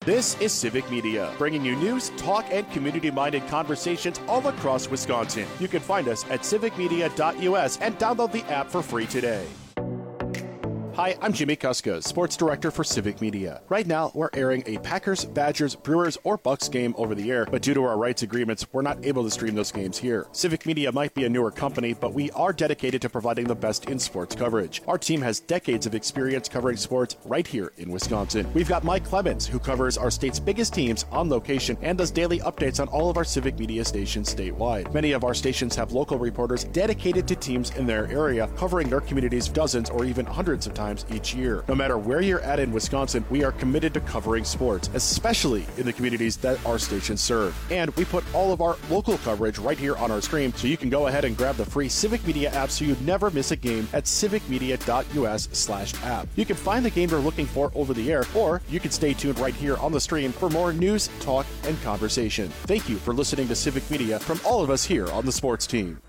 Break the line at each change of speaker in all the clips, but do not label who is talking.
This is Civic Media, bringing you news, talk, and community-minded conversations all across Wisconsin. You can find us at civicmedia.us and download the app for free today. Hi, I'm Jimmy Kuska, Sports Director for Civic Media. Right now, we're airing a Packers, Badgers, Brewers, or Bucks game over the air, but due to our rights agreements, we're not able to stream those games here. Civic Media might be a newer company, but we are dedicated to providing the best in sports coverage. Our team has decades of experience covering sports right here in Wisconsin. We've got Mike Clemens, who covers our state's biggest teams on location and does daily updates on all of our Civic Media stations statewide. Many of our stations have local reporters dedicated to teams in their area, covering their communities dozens or even hundreds of times each year. No matter where you're at in Wisconsin, we are committed to covering sports, especially in the communities that our stations serve. And we put all of our local coverage right here on our screen, so you can go ahead and grab the free Civic Media app so you never miss a game at civicmedia.us/app. You can find the game you're looking for over the air, or you can stay tuned right here on the stream for more news, talk, and conversation. Thank you for listening to Civic Media from all of us here on the sports team.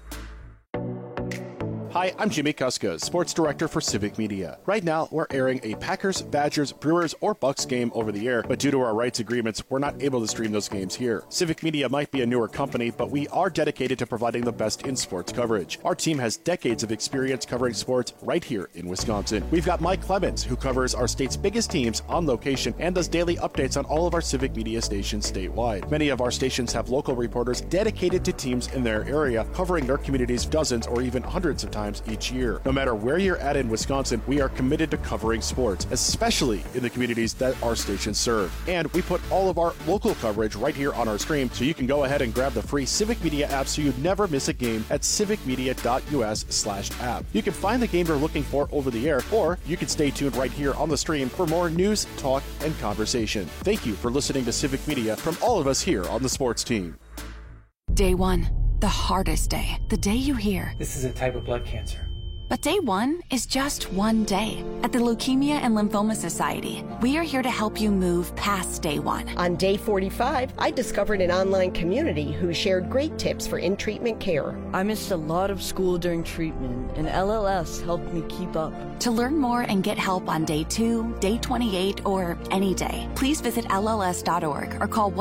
Hi, I'm Jimmy Kuska, Sports Director for Civic Media. Right now, we're airing a Packers, Badgers, Brewers, or Bucks game over the air, but due to our rights agreements, we're not able to stream those games here. Civic Media might be a newer company, but we are dedicated to providing the best in sports coverage. Our team has decades of experience covering sports right here in Wisconsin. We've got Mike Clemens, who covers our state's biggest teams on location and does daily updates on all of our Civic Media stations statewide. Many of our stations have local reporters dedicated to teams in their area, covering their communities dozens or even hundreds of times each year. No matter where you're at in Wisconsin, we are committed to covering sports, especially in the communities that our stations serve. And we put all of our local coverage right here on our screen, so you can go ahead and grab the free Civic Media app so you never miss a game at civicmedia.us/app. You can find the game you're looking for over the air, or you can stay tuned right here on the stream for more news, talk, and conversation. Thank you for listening to Civic Media from all of us here on the sports team.
Day one. The hardest day. The day you hear,
"This is a type of blood cancer."
But day one is just one day. At the Leukemia and Lymphoma Society, we are here to help you move past day one.
On day 45, I discovered an online community who shared great tips for in-treatment care.
I missed a lot of school during treatment, and LLS helped me keep up.
To learn more and get help on day 2, day 28, or any day, please visit LLS.org or call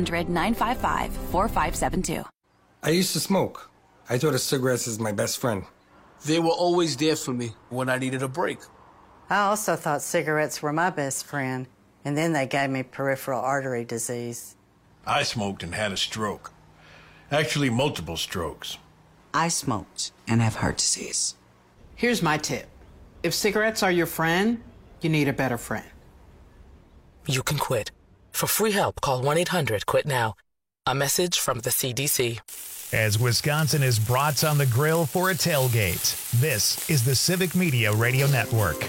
1-800-955-4572.
I used to smoke. I thought of cigarettes as my best friend.
They were always there for me when I needed a break.
I also thought cigarettes were my best friend, and then they gave me peripheral artery disease.
I smoked and had a stroke. Actually, multiple strokes.
I smoked and have heart disease.
Here's my tip. If cigarettes are your friend, you need a better friend.
You can quit. For free help, call 1-800-QUIT-NOW. A message from the CDC.
As Wisconsin is brats on the grill for a tailgate, this is the Civic Media Radio Network.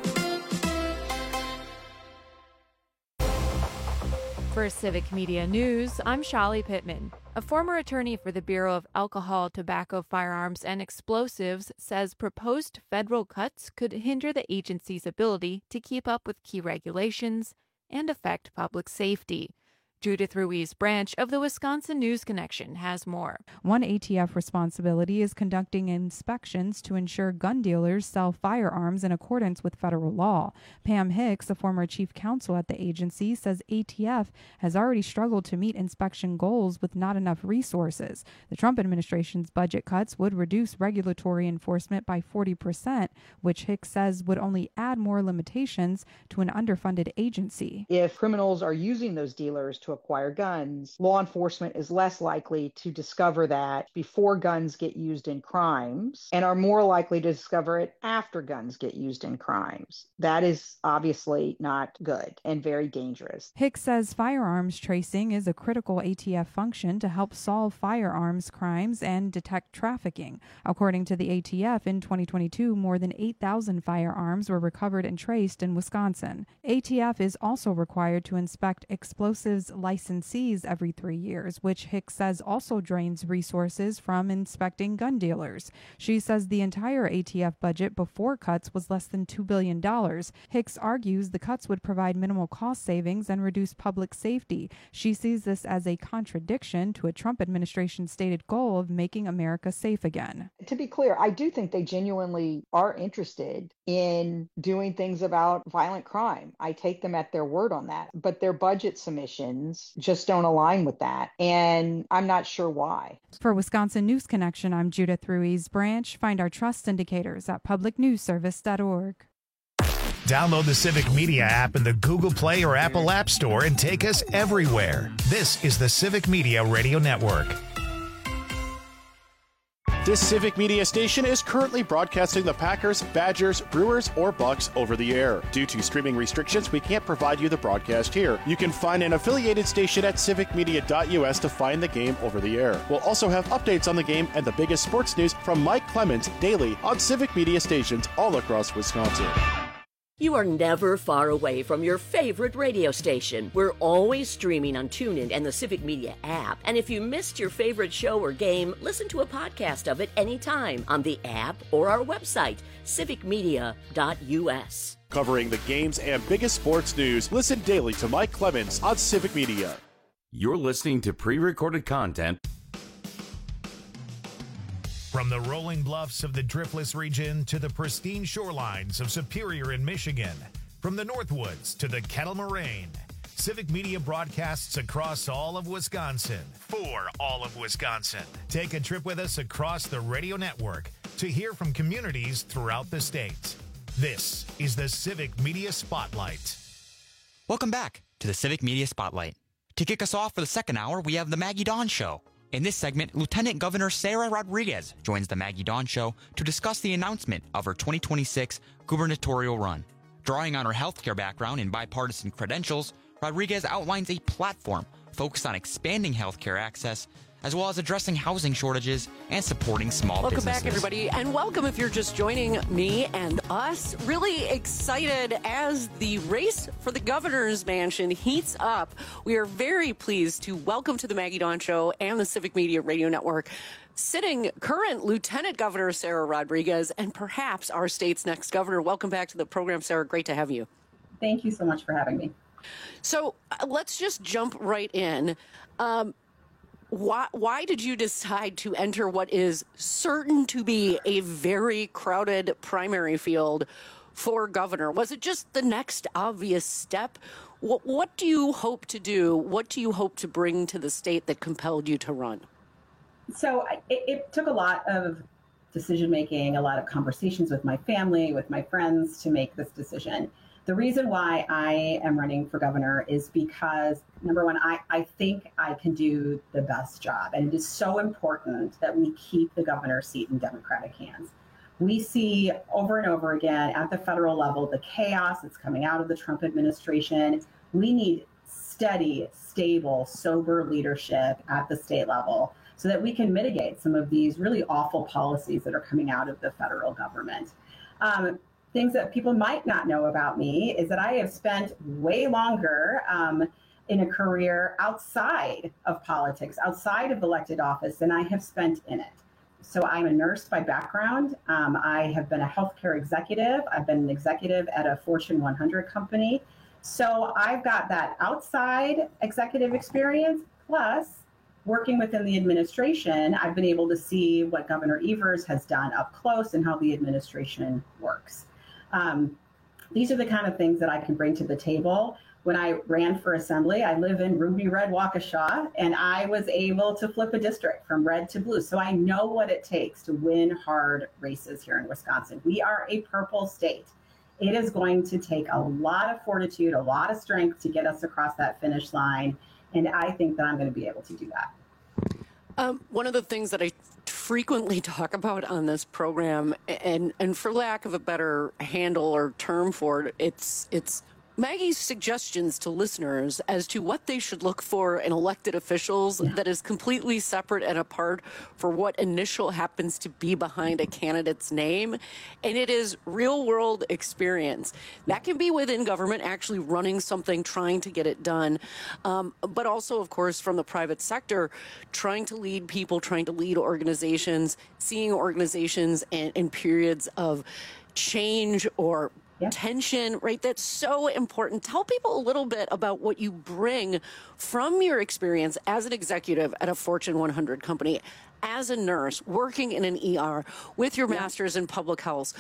For Civic Media News, I'm Shali Pittman. A former attorney for the Bureau of Alcohol, Tobacco, Firearms, and Explosives says proposed federal cuts could hinder the agency's ability to keep up with key regulations and affect public safety. Judith Ruiz Branch of the Wisconsin News Connection has more.
One ATF responsibility is conducting inspections to ensure gun dealers sell firearms in accordance with federal law. Pam Hicks, a former chief counsel at the agency, says ATF has already struggled to meet inspection goals with not enough resources. The Trump administration's budget cuts would reduce regulatory enforcement by 40%, which Hicks says would only add more limitations to an underfunded agency.
If criminals are using those dealers to acquire guns, law enforcement is less likely to discover that before guns get used in crimes and are more likely to discover it after guns get used in crimes. That is obviously not good and very dangerous.
Hicks says firearms tracing is a critical ATF function to help solve firearms crimes and detect trafficking. According to the ATF, in 2022, more than 8,000 firearms were recovered and traced in Wisconsin. ATF is also required to inspect explosives licensees every 3 years, which Hicks says also drains resources from inspecting gun dealers. She says the entire ATF budget before cuts was less than $2 billion. Hicks argues the cuts would provide minimal cost savings and reduce public safety. She sees this as a contradiction to a Trump administration stated goal of making America safe again.
to be clear, I do think they genuinely are interested in doing things about violent crime. I take them at their word on that, but their budget submissions just don't align with that. And I'm not sure why.
For Wisconsin News Connection, I'm Judith Ruiz Branch. Find our trust indicators at publicnewsservice.org.
Download the Civic Media app in the Google Play or Apple App Store and take us everywhere. This is the Civic Media Radio Network.
This Civic Media station is currently broadcasting the Packers, Badgers, Brewers, or Bucks over the air. Due to streaming restrictions, we can't provide you the broadcast here. You can find an affiliated station at civicmedia.us to find the game over the air. We'll also have updates on the game and the biggest sports news from Mike Clemens daily on Civic Media stations all across Wisconsin.
You are never far away from your favorite radio station. We're always streaming on TuneIn and the Civic Media app. And if you missed your favorite show or game, listen to a podcast of it anytime on the app or our website, civicmedia.us.
Covering the games and biggest sports news, listen daily to Mike Clemens on Civic Media.
You're listening to pre-recorded content.
From the rolling bluffs of the Driftless region to the pristine shorelines of Superior in Michigan, from the Northwoods to the Kettle Moraine, Civic Media broadcasts across all of Wisconsin for all of Wisconsin. Take a trip with us across the radio network to hear from communities throughout the state. This is the Civic Media Spotlight.
Welcome back to the Civic Media Spotlight. To kick us off for the second hour, we have the Maggie Dawn Show. In this segment, Lieutenant Governor Sarah Rodriguez joins the Maggie Dawn Show to discuss the announcement of her 2026 gubernatorial run. Drawing on her healthcare background and bipartisan credentials, Rodriguez outlines a platform focused on expanding healthcare access, as well as addressing housing shortages and supporting small businesses.
Welcome back, everybody, and welcome if you're just joining me and us. Really excited as the race for the governor's mansion heats up. We are very pleased to welcome to the Maggie Dawn Show and the Civic Media Radio Network sitting current Lieutenant Governor Sarah Rodriguez and perhaps our state's next governor. Welcome back to the program, Sarah. Great to have you.
Thank you so much for having me.
So let's just jump right in. Why did you decide to enter what is certain to be a very crowded primary field for governor? Was it just the next obvious step? What do you hope to do? What do you hope to bring to the state that compelled you to run?
So it took a lot of decision making, a lot of conversations with my family, with my friends to make this decision. The reason why I am running for governor is because, number one, I think I can do the best job. And it is so important that we keep the governor's seat in Democratic hands. We see over and over again at the federal level the chaos that's coming out of the Trump administration. We need steady, stable, sober leadership at the state level so that we can mitigate some of these really awful policies that are coming out of the federal government. Things that people might not know about me is that I have spent way longer in a career outside of politics, outside of elected office, than I have spent in it. So I'm a nurse by background. I have been a healthcare executive. I've been an executive at a Fortune 100 company. So I've got that outside executive experience, plus working within the administration, I've been able to see what Governor Evers has done up close and how the administration works. These are the kind of things that I can bring to the table. When I ran for assembly, I live in Ruby Red Waukesha, and I was able to flip a district from red to blue. So I know what it takes to win hard races here in Wisconsin. We are a purple state. It is going to take a lot of fortitude, a lot of strength to get us across that finish line. And I think that I'm going to be able to do that.
One of the things that I frequently talk about on this program, and for lack of a better handle or term for it, it's Maggie's suggestions to listeners as to what they should look for in elected officials that is completely separate and apart for what initial happens to be behind a candidate's name. And it is real world experience. That can be within government, actually running something, trying to get it done. But also, of course, from the private sector, trying to lead people, trying to lead organizations, seeing organizations in periods of change or tension, right? That's so important. Tell people a little bit about what you bring from your experience as an executive at a Fortune 100 company. as a nurse working in an ER with your master's in public health,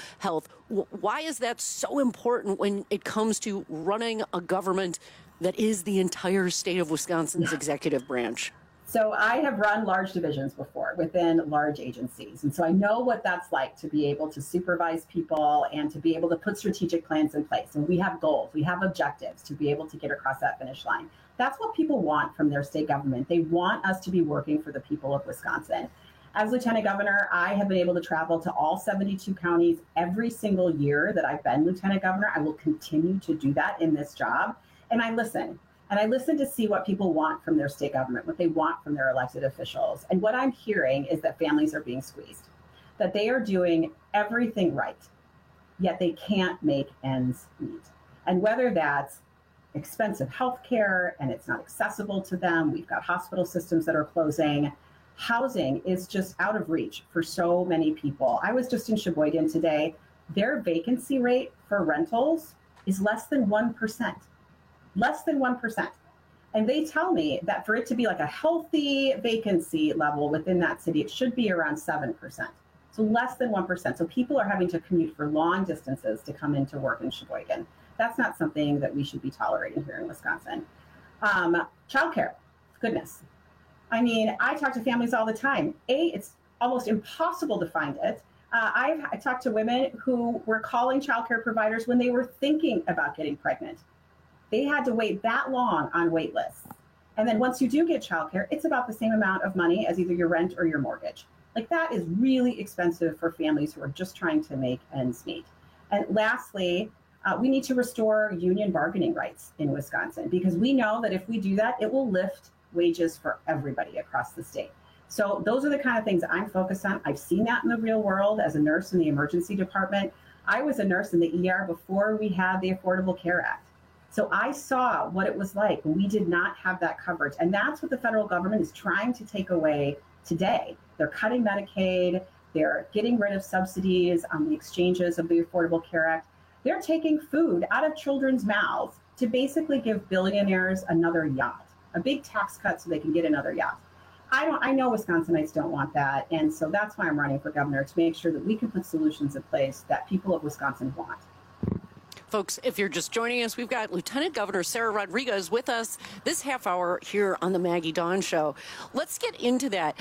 why is that so important when it comes to running a government that is the entire state of Wisconsin's executive branch?
So I have run large divisions before within large agencies. And so I know what that's like to be able to supervise people and to be able to put strategic plans in place. And we have goals, we have objectives to be able to get across that finish line. That's what people want from their state government. They want us to be working for the people of Wisconsin. As Lieutenant Governor, I have been able to travel to all 72 counties every single year that I've been Lieutenant Governor. I will continue to do that in this job. And I listen. And I listen to see what people want from their state government, what they want from their elected officials. And what I'm hearing is that families are being squeezed, that they are doing everything right, yet they can't make ends meet. And whether that's expensive health care and it's not accessible to them, we've got hospital systems that are closing, housing is just out of reach for so many people. I was just in Sheboygan today. Their vacancy rate for rentals is less than 1%. Less than 1%. And they tell me that for it to be like a healthy vacancy level within that city, it should be around 7%. So less than 1%. So people are having to commute for long distances to come into work in Sheboygan. That's not something that we should be tolerating here in Wisconsin. Childcare, goodness. I mean, I talk to families all the time. It's almost impossible to find it. I talked to women who were calling childcare providers when they were thinking about getting pregnant. They had to wait that long on wait lists. And then once you do get childcare, it's about the same amount of money as either your rent or your mortgage. Like that is really expensive for families who are just trying to make ends meet. And lastly, we need to restore union bargaining rights in Wisconsin, because we know that if we do that, it will lift wages for everybody across the state. So those are the kind of things I'm focused on. I've seen that in the real world as a nurse in the emergency department. I was a nurse in the ER before we had the Affordable Care Act. So I saw what it was like when we did not have that coverage. And that's what the federal government is trying to take away today. They're cutting Medicaid. They're getting rid of subsidies on the exchanges of the Affordable Care Act. They're taking food out of children's mouths to basically give billionaires another yacht, a big tax cut so they can get another yacht. I know Wisconsinites don't want that. And so that's why I'm running for governor, to make sure that we can put solutions in place that people of Wisconsin want.
Folks, if you're just joining us, we've got Lieutenant Governor Sarah Rodriguez with us this half hour here on the Maggie Dawn Show. Let's get into that.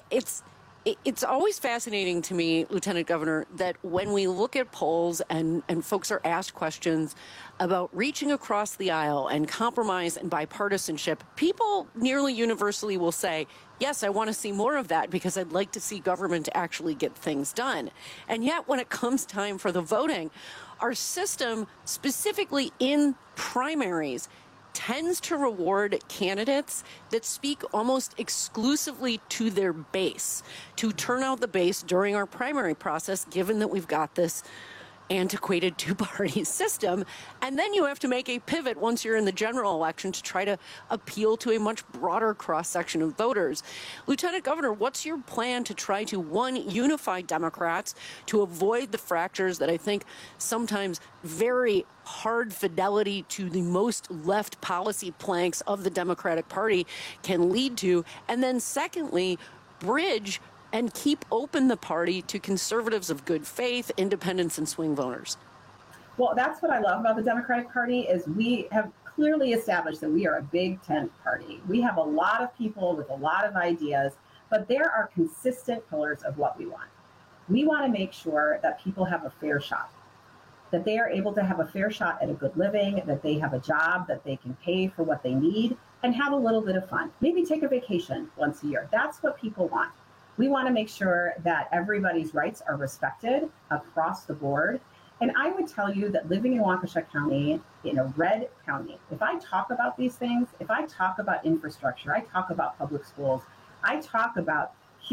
It's always fascinating to me, Lieutenant Governor, that when we look at polls and folks are asked questions about reaching across the aisle and compromise and bipartisanship, people nearly universally will say, yes, I want to see more of that because I'd like to see government actually get things done. And yet when it comes time for the voting, our system, specifically in primaries, tends to reward candidates that speak almost exclusively to their base, to turn out the base during our primary process, given that we've got this antiquated two-party system. And then you have to make a pivot once you're in the general election to try to appeal to a much broader cross-section of voters. Lieutenant Governor, what's your plan to try to, one, unify Democrats to avoid the fractures that I think sometimes very hard fidelity to the most left policy planks of the Democratic Party can lead to, and then secondly, bridge and keep open the party to conservatives of good faith, independents, and swing voters?
Well, that's what I love about the Democratic Party is we have clearly established that we are a big tent party. We have a lot of people with a lot of ideas, but there are consistent pillars of what we want. We want to make sure that people have a fair shot, that they are able to have a fair shot at a good living, that they have a job, that they can pay for what they need, and have a little bit of fun. Maybe take a vacation once a year. That's what people want. We want to make sure that everybody's rights are respected across the board. And I would tell you that living in Waukesha County, in a red county, if I talk about these things, if I talk about infrastructure, I talk about public schools, I talk about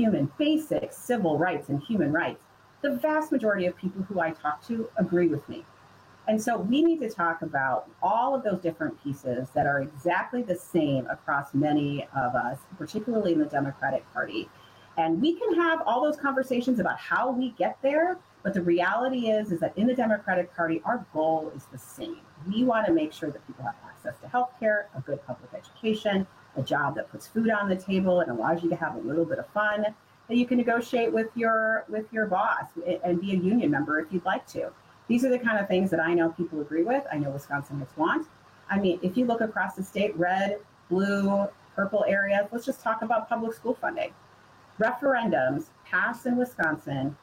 basic civil rights and human rights, the vast majority of people who I talk to agree with me. And so we need to talk about all of those different pieces that are exactly the same across many of us, particularly in the Democratic Party. And we can have all those conversations about how we get there, but the reality is that in the Democratic Party, our goal is the same. We want to make sure that people have access to health care, a good public education, a job that puts food on the table and allows you to have a little bit of fun. that you can negotiate with your boss and be a union member if you'd like to. These are the kind of things that I know people agree with. I know Wisconsinites want. I mean, if you look across the state, red, blue, purple areas, let's just talk about public school funding. Referendums passed in Wisconsin,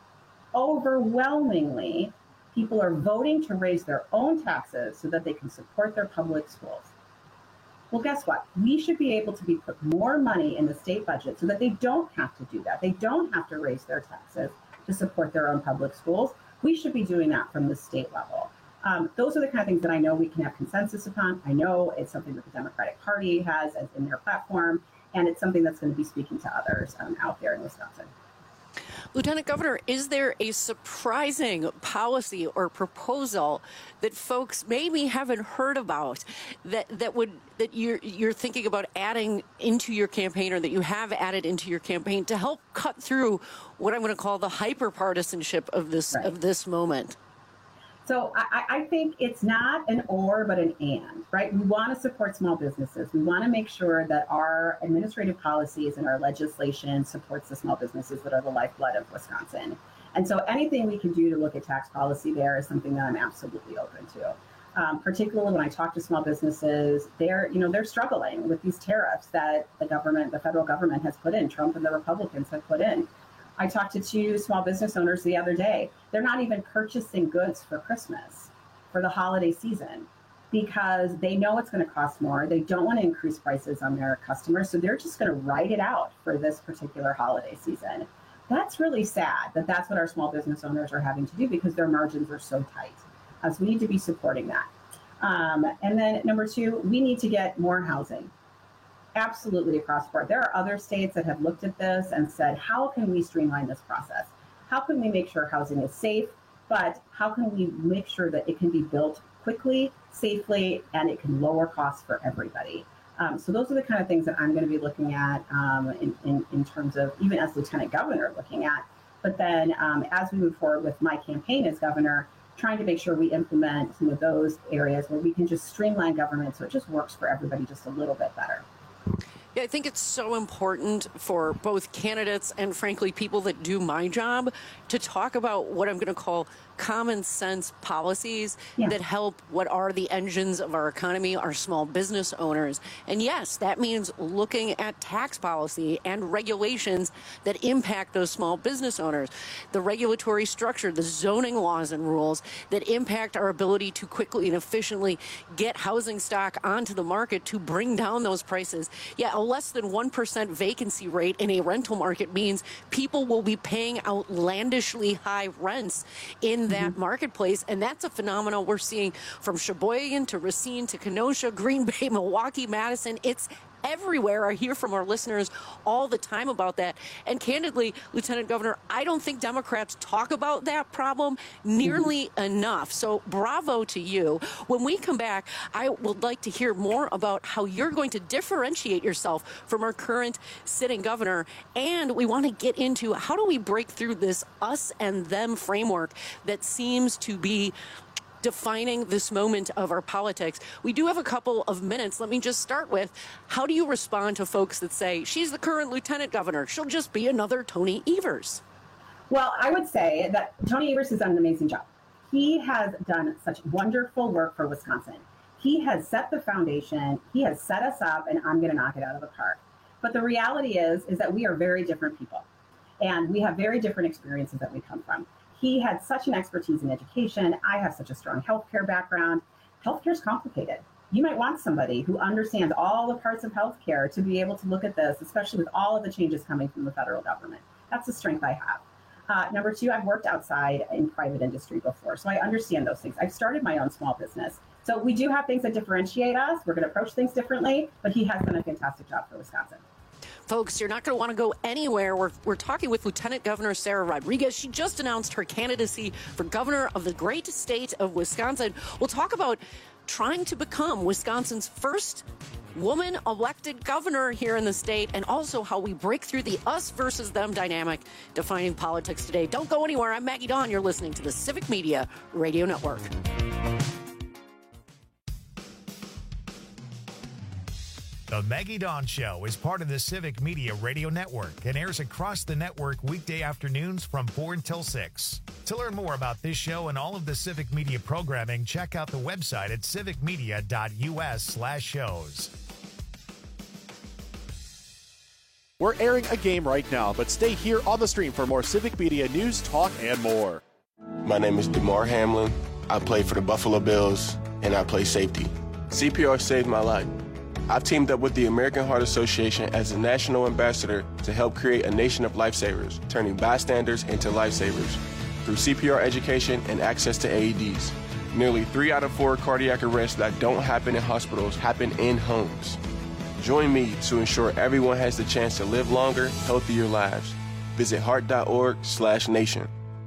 overwhelmingly, people are voting to raise their own taxes so that they can support their public schools. Well, guess what? We should be able to put more money in the state budget so that they don't have to do that. They don't have to raise their taxes to support their own public schools. We should be doing that from the state level. Those are the kind of things that I know we can have consensus upon. I know it's something that the Democratic Party has in their platform, and it's something that's going to be speaking to others out there in Wisconsin.
Lieutenant Governor, is there a surprising policy or proposal that folks maybe haven't heard about that you're thinking about adding into your campaign, or that you have added into your campaign to help cut through what I'm going to call the hyper-partisanship of this moment?
So I think it's not an or, but an and, right? We want to support small businesses. We want to make sure that our administrative policies and our legislation supports the small businesses that are the lifeblood of Wisconsin. And so anything we can do to look at tax policy there is something that I'm absolutely open to. Particularly when I talk to small businesses, they're struggling with these tariffs that the federal government has put in, Trump and the Republicans have put in. I talked to 2 small business owners the other day. They're not even purchasing goods for Christmas, for the holiday season, because they know it's going to cost more. They don't want to increase prices on their customers, so they're just going to ride it out for this particular holiday season. That's really sad that that's what our small business owners are having to do, because their margins are so tight. So we need to be supporting that. And then number 2, we need to get more housing. Absolutely across the board. There are other states that have looked at this and said, how can we streamline this process? How can we make sure housing is safe, but how can we make sure that it can be built quickly, safely, and it can lower costs for everybody? So those are the kind of things that I'm going to be looking at in terms of, even as Lieutenant Governor, looking at. But then as we move forward with my campaign as governor, trying to make sure we implement some of those areas where we can just streamline government so it just works for everybody just a little bit better.
Yeah, I think it's so important for both candidates and, frankly, people that do my job to talk about what I'm going to call common sense policies that help what are the engines of our economy, our small business owners. And yes, that means looking at tax policy and regulations that impact those small business owners, the regulatory structure, the zoning laws and rules that impact our ability to quickly and efficiently get housing stock onto the market to bring down those prices. Yeah, a less than 1% vacancy rate in a rental market means people will be paying outlandishly high rents in that marketplace, and that's a phenomenon we're seeing from Sheboygan to Racine to Kenosha, Green Bay, Milwaukee, Madison. It's everywhere. I hear from our listeners all the time about that. And candidly, Lieutenant Governor, I don't think Democrats talk about that problem nearly enough. So bravo to you. When we come back, I would like to hear more about how you're going to differentiate yourself from our current sitting governor. And we want to get into how do we break through this us and them framework that seems to be defining this moment of our politics. We do have a couple of minutes. Let me just start with, how do you respond to folks that say, she's the current lieutenant governor, she'll just be another Tony Evers?
Well, I would say that Tony Evers has done an amazing job. He has done such wonderful work for Wisconsin. He has set the foundation, he has set us up, and I'm going to knock it out of the park. But the reality is that we are very different people, and we have very different experiences that we come from. He had such an expertise in education. I have such a strong healthcare background. Healthcare is complicated. You might want somebody who understands all the parts of healthcare to be able to look at this, especially with all of the changes coming from the federal government. That's the strength I have. Number 2, I've worked outside in private industry before, so I understand those things. I've started my own small business. So we do have things that differentiate us. We're going to approach things differently, but he has done a fantastic job for Wisconsin.
Folks, you're not going to want to go anywhere. We're talking with Lieutenant Governor Sarah Rodriguez. She just announced her candidacy for governor of the great state of Wisconsin. We'll talk about trying to become Wisconsin's first woman elected governor here in the state, and also how we break through the us versus them dynamic defining politics today. Don't go anywhere. I'm Maggie Dawn. You're listening to the Civic Media Radio Network.
The Maggie Dawn Show is part of the Civic Media Radio Network and airs across the network weekday afternoons from 4 until 6. To learn more about this show and all of the Civic Media programming, check out the website at civicmedia.us/shows.
We're airing a game right now, but stay here on the stream for more Civic Media news, talk, and more.
My name is DeMar Hamlin. I play for the Buffalo Bills, and I play safety. CPR saved my life. I've teamed up with the American Heart Association as a national ambassador to help create a nation of lifesavers, turning bystanders into lifesavers through CPR education and access to AEDs. Nearly 3 out of 4 cardiac arrests that don't happen in hospitals happen in homes. Join me to ensure everyone has the chance to live longer, healthier lives. Visit heart.org/nation.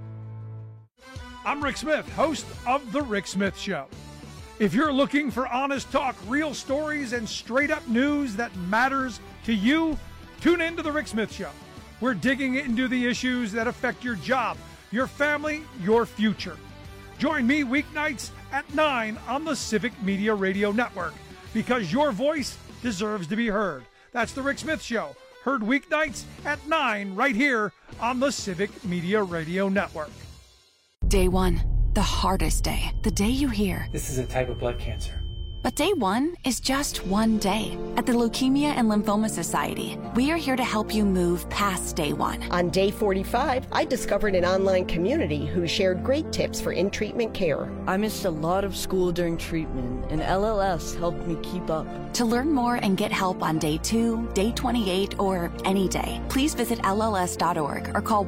I'm Rick Smith, host of The Rick Smith Show. If you're looking for honest talk, real stories, and straight-up news that matters to you, tune in to The Rick Smith Show. We're digging into the issues that affect your job, your family, your future. Join me weeknights at 9 on the Civic Media Radio Network, because your voice deserves to be heard. That's The Rick Smith Show, heard weeknights at 9 right here on the Civic Media Radio Network.
Day 1. The hardest day. The day you hear,
"This is a type of blood cancer."
But day 1 is just one day. At the Leukemia and Lymphoma Society, we are here to help you move past day 1.
On day 45, I discovered an online community who shared great tips for in-treatment care.
I missed a lot of school during treatment, and LLS helped me keep up.
To learn more and get help on day 2, day 28, or any day, please visit LLS.org or call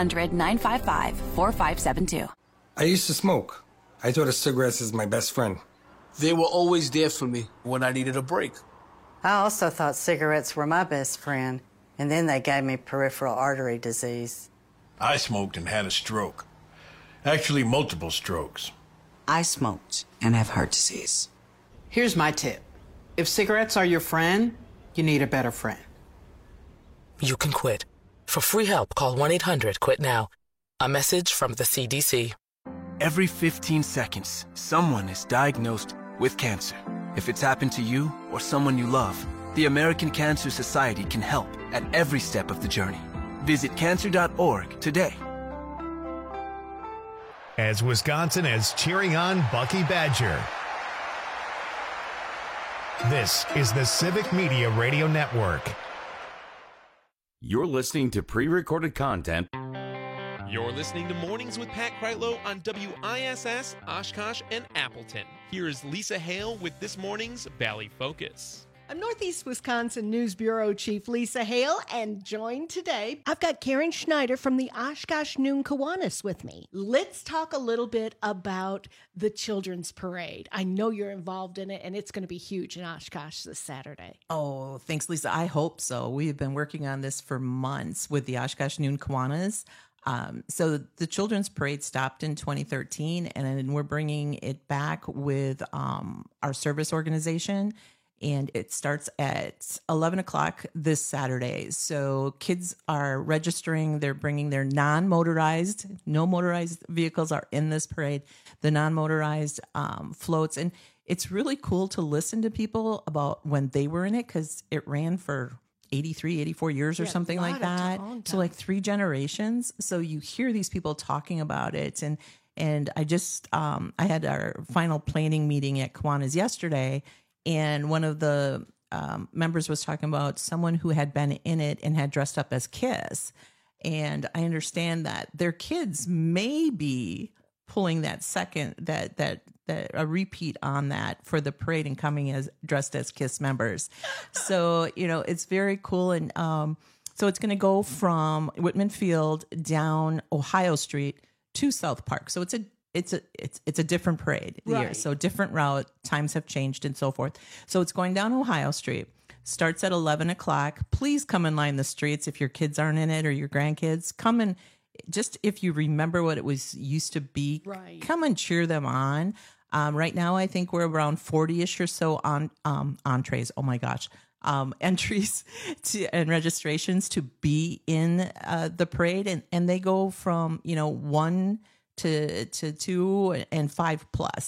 1-800-955-4572.
I used to smoke. I thought of cigarettes as my best friend.
They were always there for me when I needed a break.
I also thought cigarettes were my best friend, and then they gave me peripheral artery disease.
I smoked and had a stroke. Actually, multiple strokes.
I smoked and have heart disease.
Here's my tip. If cigarettes are your friend, you need a better friend.
You can quit. For free help, call 1-800-QUIT-NOW. A message from the CDC.
Every 15 seconds, someone is diagnosed with cancer. If it's happened to you or someone you love, the American Cancer Society can help at every step of the journey. Visit cancer.org today.
As Wisconsin is cheering on Bucky Badger. This is the Civic Media Radio Network.
You're listening to pre-recorded content.
You're listening to Mornings with Pat Kreitlow on WISS, Oshkosh, and Appleton. Here's Lisa Hale with this morning's Valley Focus.
I'm Northeast Wisconsin News Bureau Chief Lisa Hale, and joined today, I've got Karen Schneider from the Oshkosh Noon Kiwanis with me. Let's talk a little bit about the Children's Parade. I know you're involved in it, and it's going to be huge in Oshkosh this Saturday.
Oh, thanks, Lisa. I hope so. We've been working on this for months with the Oshkosh Noon Kiwanis. So the Children's Parade stopped in 2013, and we're bringing it back with our service organization. And it starts at 11 o'clock this Saturday. So kids are registering. They're bringing their non-motorized, no motorized vehicles are in this parade, the non-motorized floats. And it's really cool to listen to people about when they were in it, because it ran for 83, 84 years or something like that. So like 3 generations. So you hear these people talking about it. And I just, I had our final planning meeting at Kiwanis yesterday. And one of the members was talking about someone who had been in it and had dressed up as Kiss. And I understand that their kids may be pulling that a repeat on that for the parade and coming as dressed as Kiss members. So, it's very cool. And so it's going to go from Whitman Field down Ohio Street to South Park. So it's a different parade year. So different route, times have changed and so forth. So it's going down Ohio Street, starts at 11 o'clock. Please come and line the streets if your kids aren't in it or your grandkids. Come and just, if you remember what it was used to be, come and cheer them on. Right now, I think we're around 40-ish or so on entrees. Oh my gosh. Entries and registrations to be in the parade. And they go from, 1 to 2 and 5 plus.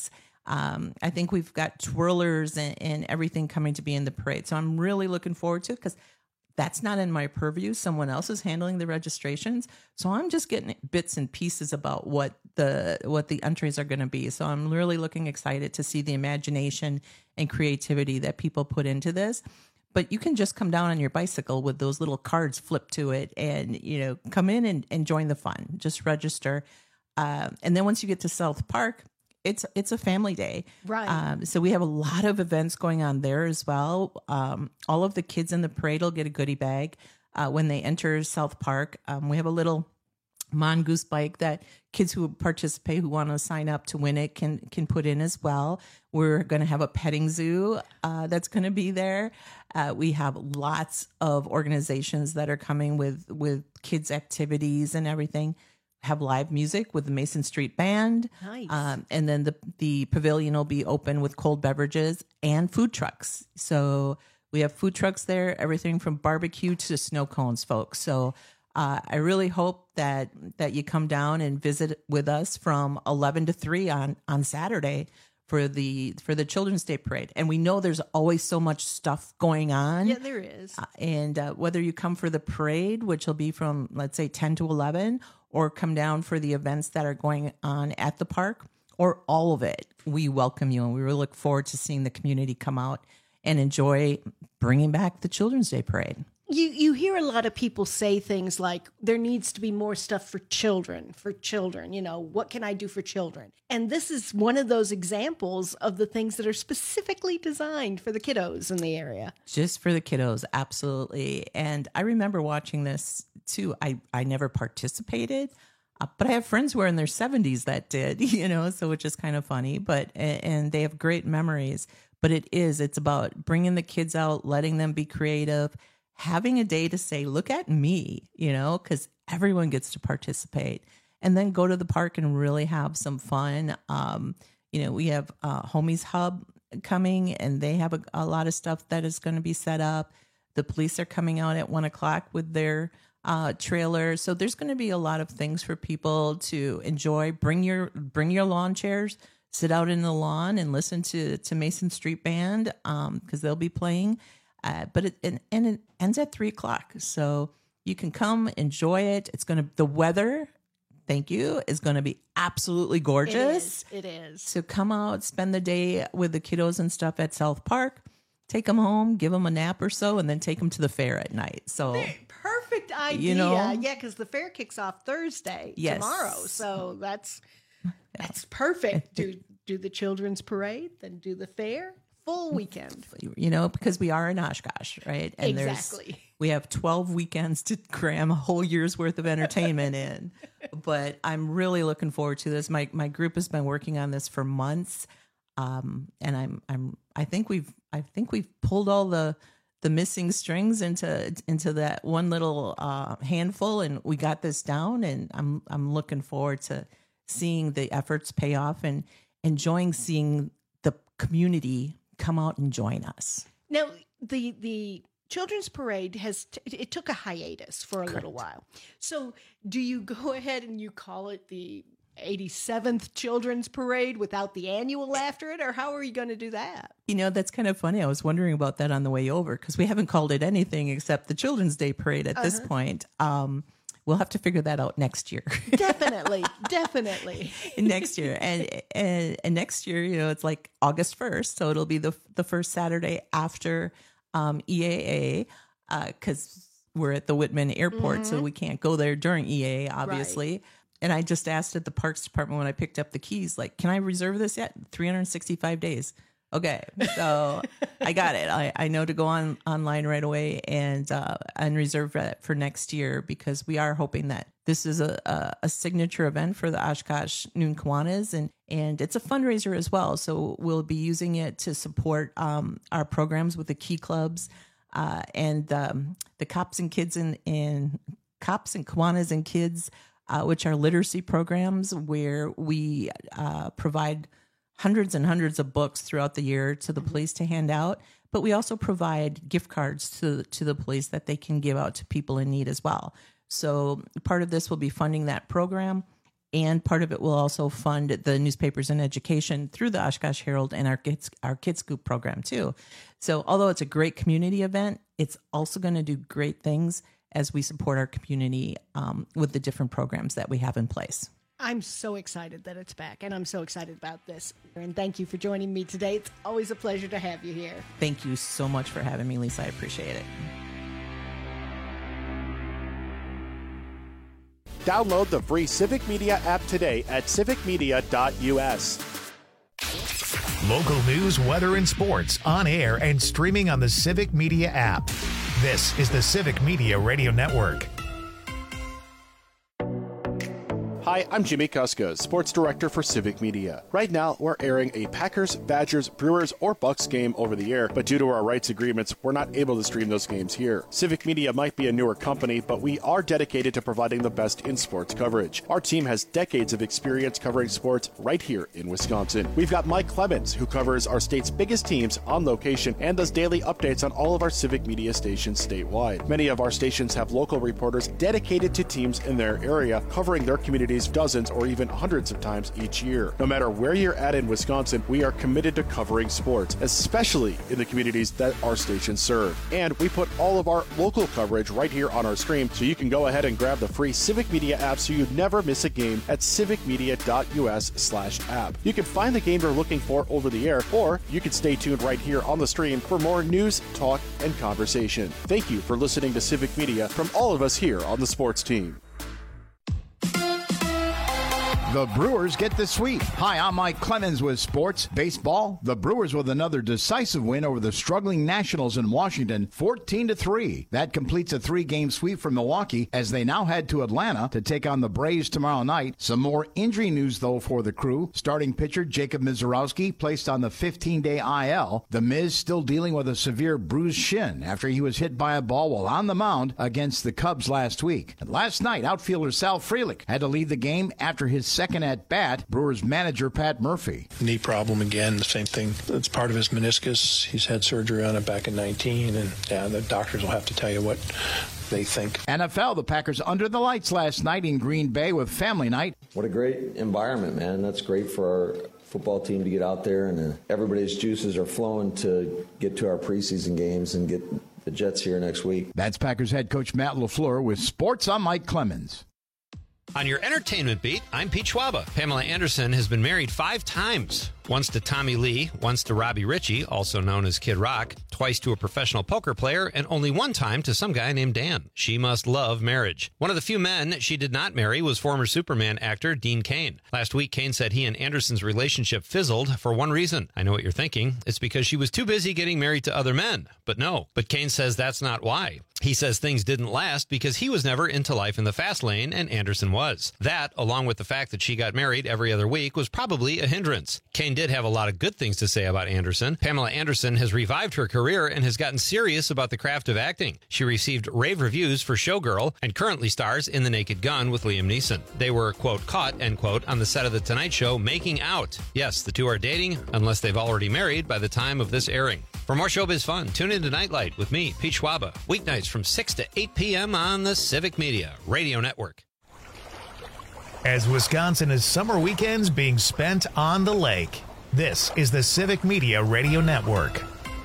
I think we've got twirlers and everything coming to be in the parade. So I'm really looking forward to it because that's not in my purview. Someone else is handling the registrations. So I'm just getting bits and pieces about what the entries are going to be. So I'm really looking excited to see the imagination and creativity that people put into this. But you can just come down on your bicycle with those little cards flipped to it and, come in and join the fun. Just register. And then once you get to South Park, it's a family day.
Right.
So we have a lot of events going on there as well. All of the kids in the parade will get a goodie bag when they enter South Park. We have a little mongoose bike that kids who participate, who want to sign up to win it, can put in as well. We're going to have a petting zoo that's going to be there. We have lots of organizations that are coming with kids' activities and everything. Have live music with the Mason Street Band.
Nice.
And then the pavilion will be open with cold beverages and food trucks. So we have food trucks there, everything from barbecue to snow cones, folks. So I really hope that you come down and visit with us from 11 to 3 on Saturday for the Children's Day Parade. And we know there's always so much stuff going on.
Yeah, there is.
And whether you come for the parade, which will be from, let's say, 10 to 11, or come down for the events that are going on at the park, or all of it, we welcome you. And we really look forward to seeing the community come out and enjoy bringing back the Children's Day Parade.
You hear a lot of people say things like, there needs to be more stuff for children, what can I do for children? And this is one of those examples of the things that are specifically designed for the kiddos in the area.
Just for the kiddos, absolutely. And I remember watching this too. I never participated, but I have friends who are in their 70s that did, so which is kind of funny, and they have great memories. But it's about bringing the kids out, letting them be creative, having a day to say, look at me, because everyone gets to participate, and then go to the park and really have some fun. We have Homies Hub coming, and they have a lot of stuff that is going to be set up. The police are coming out at 1:00 with their trailer. So there's going to be a lot of things for people to enjoy. Bring your lawn chairs, sit out in the lawn and listen to Mason Street Band, because they'll be playing. But it ends at 3:00, so you can come enjoy it. The weather, thank you, is going to be absolutely gorgeous.
It is.
So come out, spend the day with the kiddos and stuff at South Park. Take them home, give them a nap or so, and then take them to the fair at night. So
perfect idea. Yeah, because the fair kicks off Thursday tomorrow, so that's perfect. Do the children's parade, then do the fair. Full weekend.
Because we are in Oshkosh, right? And
exactly.
We have 12 weekends to cram a whole year's worth of entertainment in. But I'm really looking forward to this. My group has been working on this for months. And I think we've pulled all the missing strings into that one little handful, and we got this down, and I'm looking forward to seeing the efforts pay off and enjoying seeing the community come out and join us.
Now, the Children's Parade it took a hiatus for a little while. So do you go ahead and you call it the 87th Children's Parade without the annual after it, or how are you going to do that?
That's kind of funny. I was wondering about that on the way over, because we haven't called it anything except the Children's Day Parade at this point. We'll have to figure that out next year.
Definitely.
Next year. And next year, it's like August 1st. So it'll be the first Saturday after EAA, because we're at the Whitman Airport, so we can't go there during EAA, obviously. Right. And I just asked at the Parks Department when I picked up the keys, can I reserve this yet? 365 days. Okay, so I got it. I know to go online right away and reserve that for next year, because we are hoping that this is a signature event for the Oshkosh Noon Kiwanis, and it's a fundraiser as well. So we'll be using it to support our programs with the Key Clubs and the Cops and Kids and Cops and Kiwanis and Kids, which are literacy programs where we provide hundreds and hundreds of books throughout the year to the police to hand out, but we also provide gift cards to the police that they can give out to people in need as well. So part of this will be funding that program, And part of it will also fund the newspapers and education through the Oshkosh Herald and our Kids Scoop program too. So although it's a great community event, it's also going to do great things as we support our community with the different programs that we have in place.
I'm so excited that it's back, and I'm so excited about this. And thank you for joining me today. It's always a pleasure to have you here.
Thank you so much for having me, Lisa. I appreciate it.
Download the free Civic Media app today at civicmedia.us.
Local news, weather, and sports on air and streaming on the Civic Media app. This is the Civic Media Radio Network.
Hi, I'm Jimmy Kuska, Sports Director for Civic Media. Right now, we're airing a Packers, Badgers, Brewers, or Bucks game over the air, but due to our rights agreements, we're not able to stream those games here. Civic Media might be a newer company, but we are dedicated to providing the best in sports coverage. Our team has decades of experience covering sports right here in Wisconsin. We've got Mike Clemens, who covers our state's biggest teams on location and does daily updates on all of our Civic Media stations statewide. Many of our stations have local reporters dedicated to teams in their area, covering their communities dozens or even hundreds of times each year. No matter where you're at in Wisconsin, we are committed to covering sports, especially in the communities that our stations serve. And we put all of our local coverage right here on our stream, so you can go ahead and grab the free Civic Media app so you never miss a game at civicmedia.us/app. You can find the game you're looking for over the air, or you can stay tuned right here on the stream for more news, talk, and conversation. Thank you for listening to Civic Media from all of us here on the sports team.
The Brewers get the sweep. Hi, I'm Mike Clemens with Sports Baseball. The Brewers with another decisive win over the struggling Nationals in Washington, 14-3. That completes a 3-game sweep for Milwaukee as they now head to Atlanta to take on the Braves tomorrow night. Some more injury news, though, for the crew. Starting pitcher Jacob Mizorowski placed on the 15-day IL. The Miz still dealing with a severe bruised shin after he was hit by a ball while on the mound against the Cubs last week. And last night, outfielder Sal Frelick had to leave the game after his second at-bat, Brewers manager Pat Murphy.
Knee problem again, the same thing. It's part of his meniscus. He's had surgery on it back in 19, and the doctors will have to tell you what they think.
NFL, the Packers under the lights last night in Green Bay with family night.
What a great environment, man. That's great for our football team to get out there, and everybody's juices are flowing to get to our preseason games and get the Jets here next week.
That's Packers head coach Matt LaFleur with Sports. I'm Mike Clemens.
On your entertainment beat, I'm Pete Schwaba. Pamela Anderson has been married 5 times. Once to Tommy Lee, once to Robbie Ritchie, also known as Kid Rock, twice to a professional poker player, and only one time to some guy named Dan. She must love marriage. One of the few men she did not marry was former Superman actor Dean Cain. Last week, Cain said he and Anderson's relationship fizzled for one reason. I know what you're thinking. It's because she was too busy getting married to other men. But no. But Cain says that's not why. He says things didn't last because he was never into life in the fast lane and Anderson was. That, along with the fact that she got married every other week, was probably a hindrance. Cain did have a lot of good things to say about Anderson. Pamela Anderson has revived her career and has gotten serious about the craft of acting. She received rave reviews for Showgirl and currently stars in The Naked Gun with Liam Neeson. They were, quote, caught, end quote, on the set of The Tonight Show making out. Yes, the two are dating, unless they've already married by the time of this airing. For more showbiz fun, tune in to Nightlight with me, Pete Schwaba, weeknights from 6 to 8 p.m. on the Civic Media Radio Network.
As Wisconsin is summer weekends being spent on the lake, this is the Civic Media Radio Network.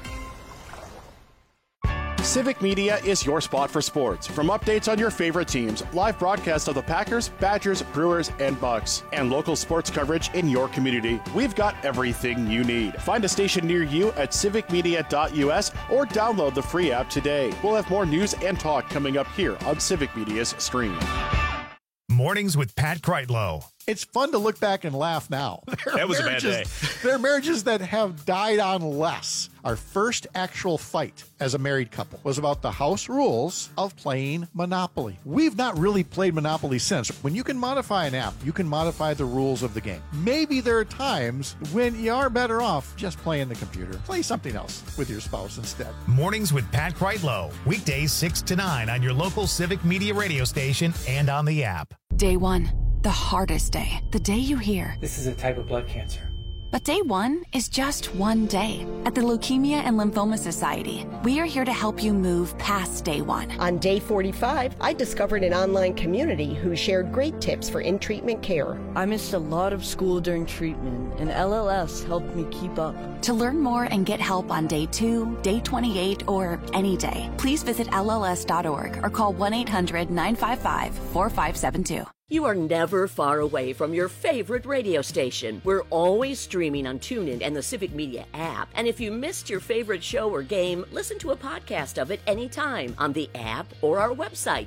Civic Media is your spot for sports. From updates on your favorite teams, live broadcasts of the Packers, Badgers, Brewers, and Bucks, and local sports coverage in your community, we've got everything you need. Find a station near you at civicmedia.us or download the free app today. We'll have more news and talk coming up here on Civic Media's stream.
Mornings with Pat Kreitlow.
It's fun to look back and laugh now.
That was a bad day.
There are marriages that have died on less. Our first actual fight as a married couple was about the house rules of playing Monopoly. We've not really played Monopoly since. When you can modify an app, you can modify the rules of the game. Maybe there are times when you are better off just playing the computer. Play something else with your spouse instead.
Mornings with Pat Kreitlow. Weekdays 6 to 9 on your local Civic Media radio station and on the app.
Day 1. The hardest day. The day you hear,
"This is a type of blood cancer.
But day one is just one day. At the Leukemia and Lymphoma Society, we are here to help you move past day one.
On day 45, I discovered an online community who shared great tips for in-treatment care.
I missed a lot of school during treatment, and LLS helped me keep up.
To learn more and get help on day 2, day 28, or any day, please visit LLS.org or call 1-800-955-4572.
You are never far away from your favorite radio station. We're always streaming on TuneIn and the Civic Media app. And if you missed your favorite show or game, listen to a podcast of it anytime on the app or our website,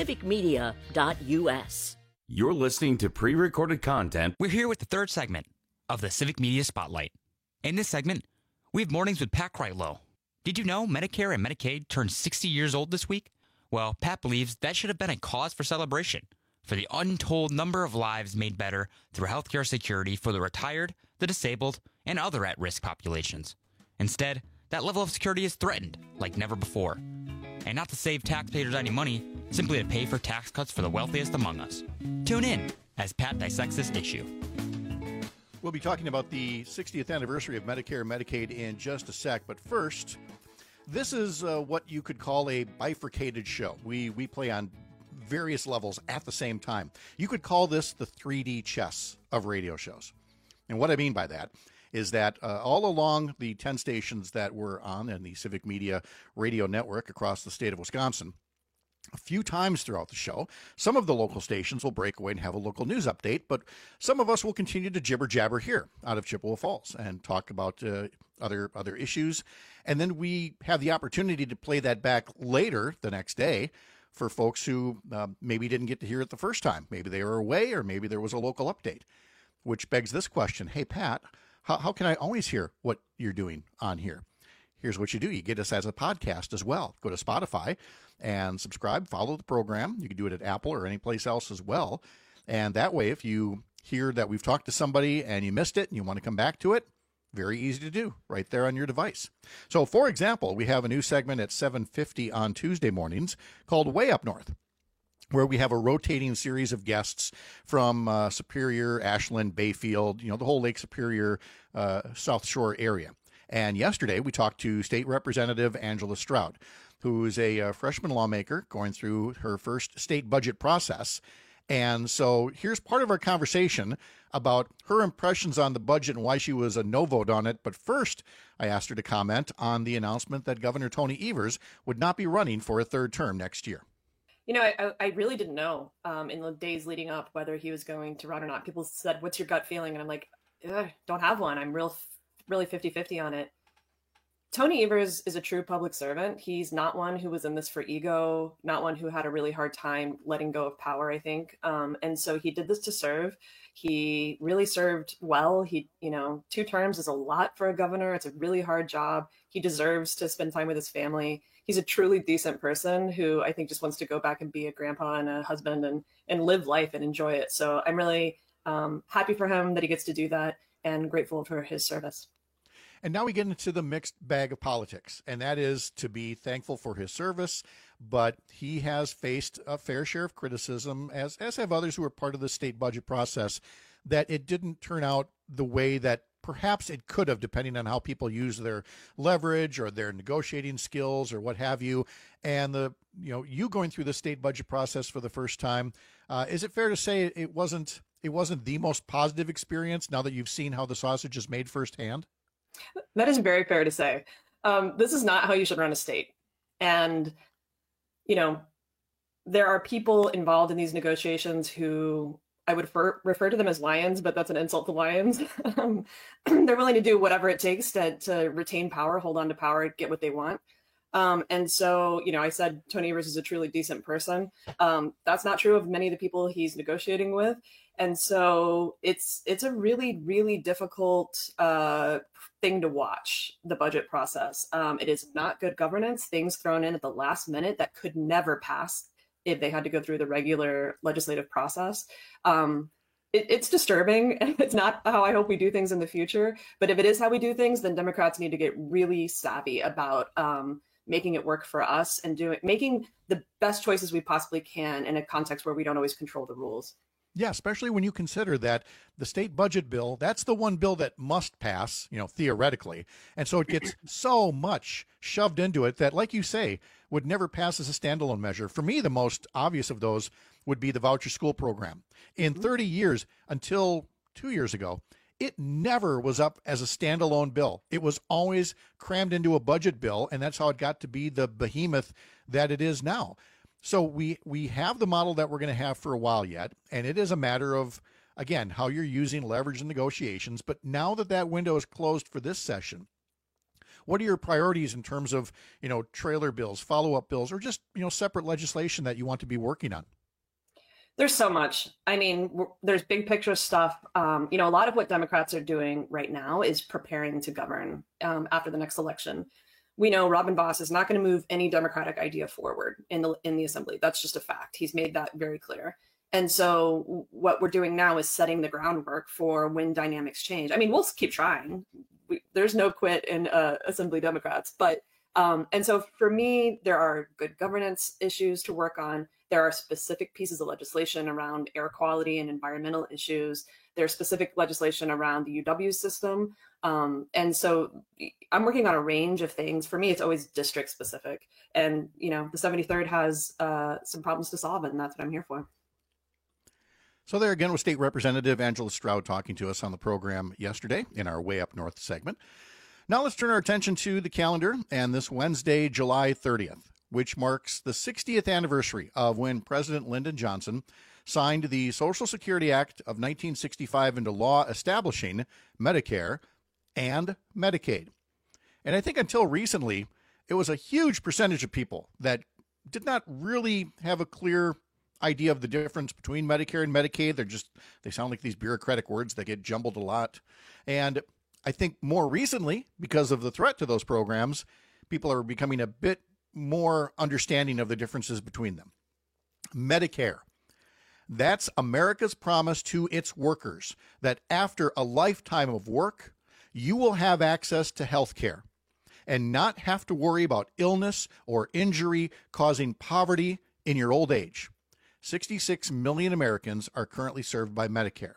civicmedia.us.
You're listening to pre-recorded content.
We're here with the third segment of the Civic Media Spotlight. In this segment, we have Mornings with Pat Kreitlow. Did you know Medicare and Medicaid turned 60 years old this week? Well, Pat believes that should have been a cause for celebration, for the untold number of lives made better through healthcare security for the retired, the disabled, and other at-risk populations. Instead, that level of security is threatened like never before. And not to save taxpayers any money, simply to pay for tax cuts for the wealthiest among us. Tune in as Pat dissects this issue.
We'll be talking about the 60th anniversary of Medicare and Medicaid in just a sec, but first, this is what you could call a bifurcated show. We play on various levels at the same time. You could call this the 3D chess of radio shows. And what I mean by that is that all along the 10 stations that we're on in the Civic Media radio network across the state of Wisconsin, a few times throughout the show, some of the local stations will break away and have a local news update, but some of us will continue to jibber-jabber here out of Chippewa Falls and talk about other issues. And then we have the opportunity to play that back later the next day for folks who maybe didn't get to hear it the first time. Maybe they were away, or maybe there was a local update, which begs this question. Hey, Pat, how can I always hear what you're doing on here? Here's what you do. You get us as a podcast as well. Go to Spotify and subscribe, follow the program. You can do it at Apple or any place else as well. And that way, if you hear that we've talked to somebody and you missed it and you want to come back to it, very easy to do right there on your device. So, for example, we have a new segment at 7:50 on Tuesday mornings called Way Up North, where we have a rotating series of guests from Superior, Ashland, Bayfield, the whole Lake Superior, South Shore area. And yesterday we talked to State Representative Angela Stroud, who is a freshman lawmaker going through her first state budget process. And so here's part of our conversation about her impressions on the budget and why she was a no vote on it. But first, I asked her to comment on the announcement that Governor Tony Evers would not be running for a third term next year.
I really didn't know in the days leading up whether he was going to run or not. People said, "What's your gut feeling?" And I'm like, don't have one. I'm really 50-50 on it. Tony Evers is a true public servant. He's not one who was in this for ego, not one who had a really hard time letting go of power, I think. And so he did this to serve. He really served well. 2 terms is a lot for a governor. It's a really hard job. He deserves to spend time with his family. He's a truly decent person who I think just wants to go back and be a grandpa and a husband and live life and enjoy it. So I'm really happy for him that he gets to do that and grateful for his service.
And now we get into the mixed bag of politics, and that is to be thankful for his service, but he has faced a fair share of criticism, as have others who are part of the state budget process, that it didn't turn out the way that perhaps it could have, depending on how people use their leverage or their negotiating skills or what have you. And you going through the state budget process for the first time, is it fair to say it wasn't the most positive experience now that you've seen how the sausage is made firsthand?
That is very fair to say. This is not how you should run a state. And, there are people involved in these negotiations who I would refer to them as lions, but that's an insult to lions. They're willing to do whatever it takes to retain power, hold on to power, get what they want. And so, I said Tony Evers is a truly decent person. That's not true of many of the people he's negotiating with. And so it's a really, really difficult thing to watch, the budget process. It is not good governance, things thrown in at the last minute that could never pass if they had to go through the regular legislative process. It's disturbing, and it's not how I hope we do things in the future. But if it is how we do things, then Democrats need to get really savvy about making it work for us and making the best choices we possibly can in a context where we don't always control the rules.
Yeah, especially when you consider that the state budget bill, that's the one bill that must pass, theoretically. And so it gets so much shoved into it that, like you say, would never pass as a standalone measure. For me, the most obvious of those would be the voucher school program. In 30 years, until 2 years ago, it never was up as a standalone bill. It was always crammed into a budget bill, and that's how it got to be the behemoth that it is now. So we have the model that we're going to have for a while yet, and it is a matter of, again, how you're using leverage in negotiations. But now that that window is closed for this session, what are your priorities in terms of, trailer bills, follow-up bills, or just, separate legislation that you want to be working on?
There's so much. I mean, there's big picture stuff. A lot of what Democrats are doing right now is preparing to govern after the next election. We know Robin Vos is not going to move any Democratic idea forward in the Assembly. That's just a fact. He's made that very clear. And so what we're doing now is setting the groundwork for when dynamics change. I mean, we'll keep trying. There's no quit in Assembly Democrats. But and so for me, there are good governance issues to work on. There are specific pieces of legislation around air quality and environmental issues. There's specific legislation around the UW system. And so I'm working on a range of things. For me, it's always district specific. And, the 73rd has some problems to solve, and that's what I'm here for.
So there again was State Representative Angela Stroud talking to us on the program yesterday in our Way Up North segment. Now let's turn our attention to the calendar and this Wednesday, July 30th, which marks the 60th anniversary of when President Lyndon Johnson signed the Social Security Act of 1965 into law, establishing Medicare and Medicaid. And I think until recently, it was a huge percentage of people that did not really have a clear idea of the difference between Medicare and Medicaid. They sound like these bureaucratic words that get jumbled a lot. And I think more recently, because of the threat to those programs, people are becoming a bit more understanding of the differences between them. Medicare. That's America's promise to its workers that after a lifetime of work, you will have access to health care and not have to worry about illness or injury causing poverty in your old age. 66 million Americans are currently served by Medicare.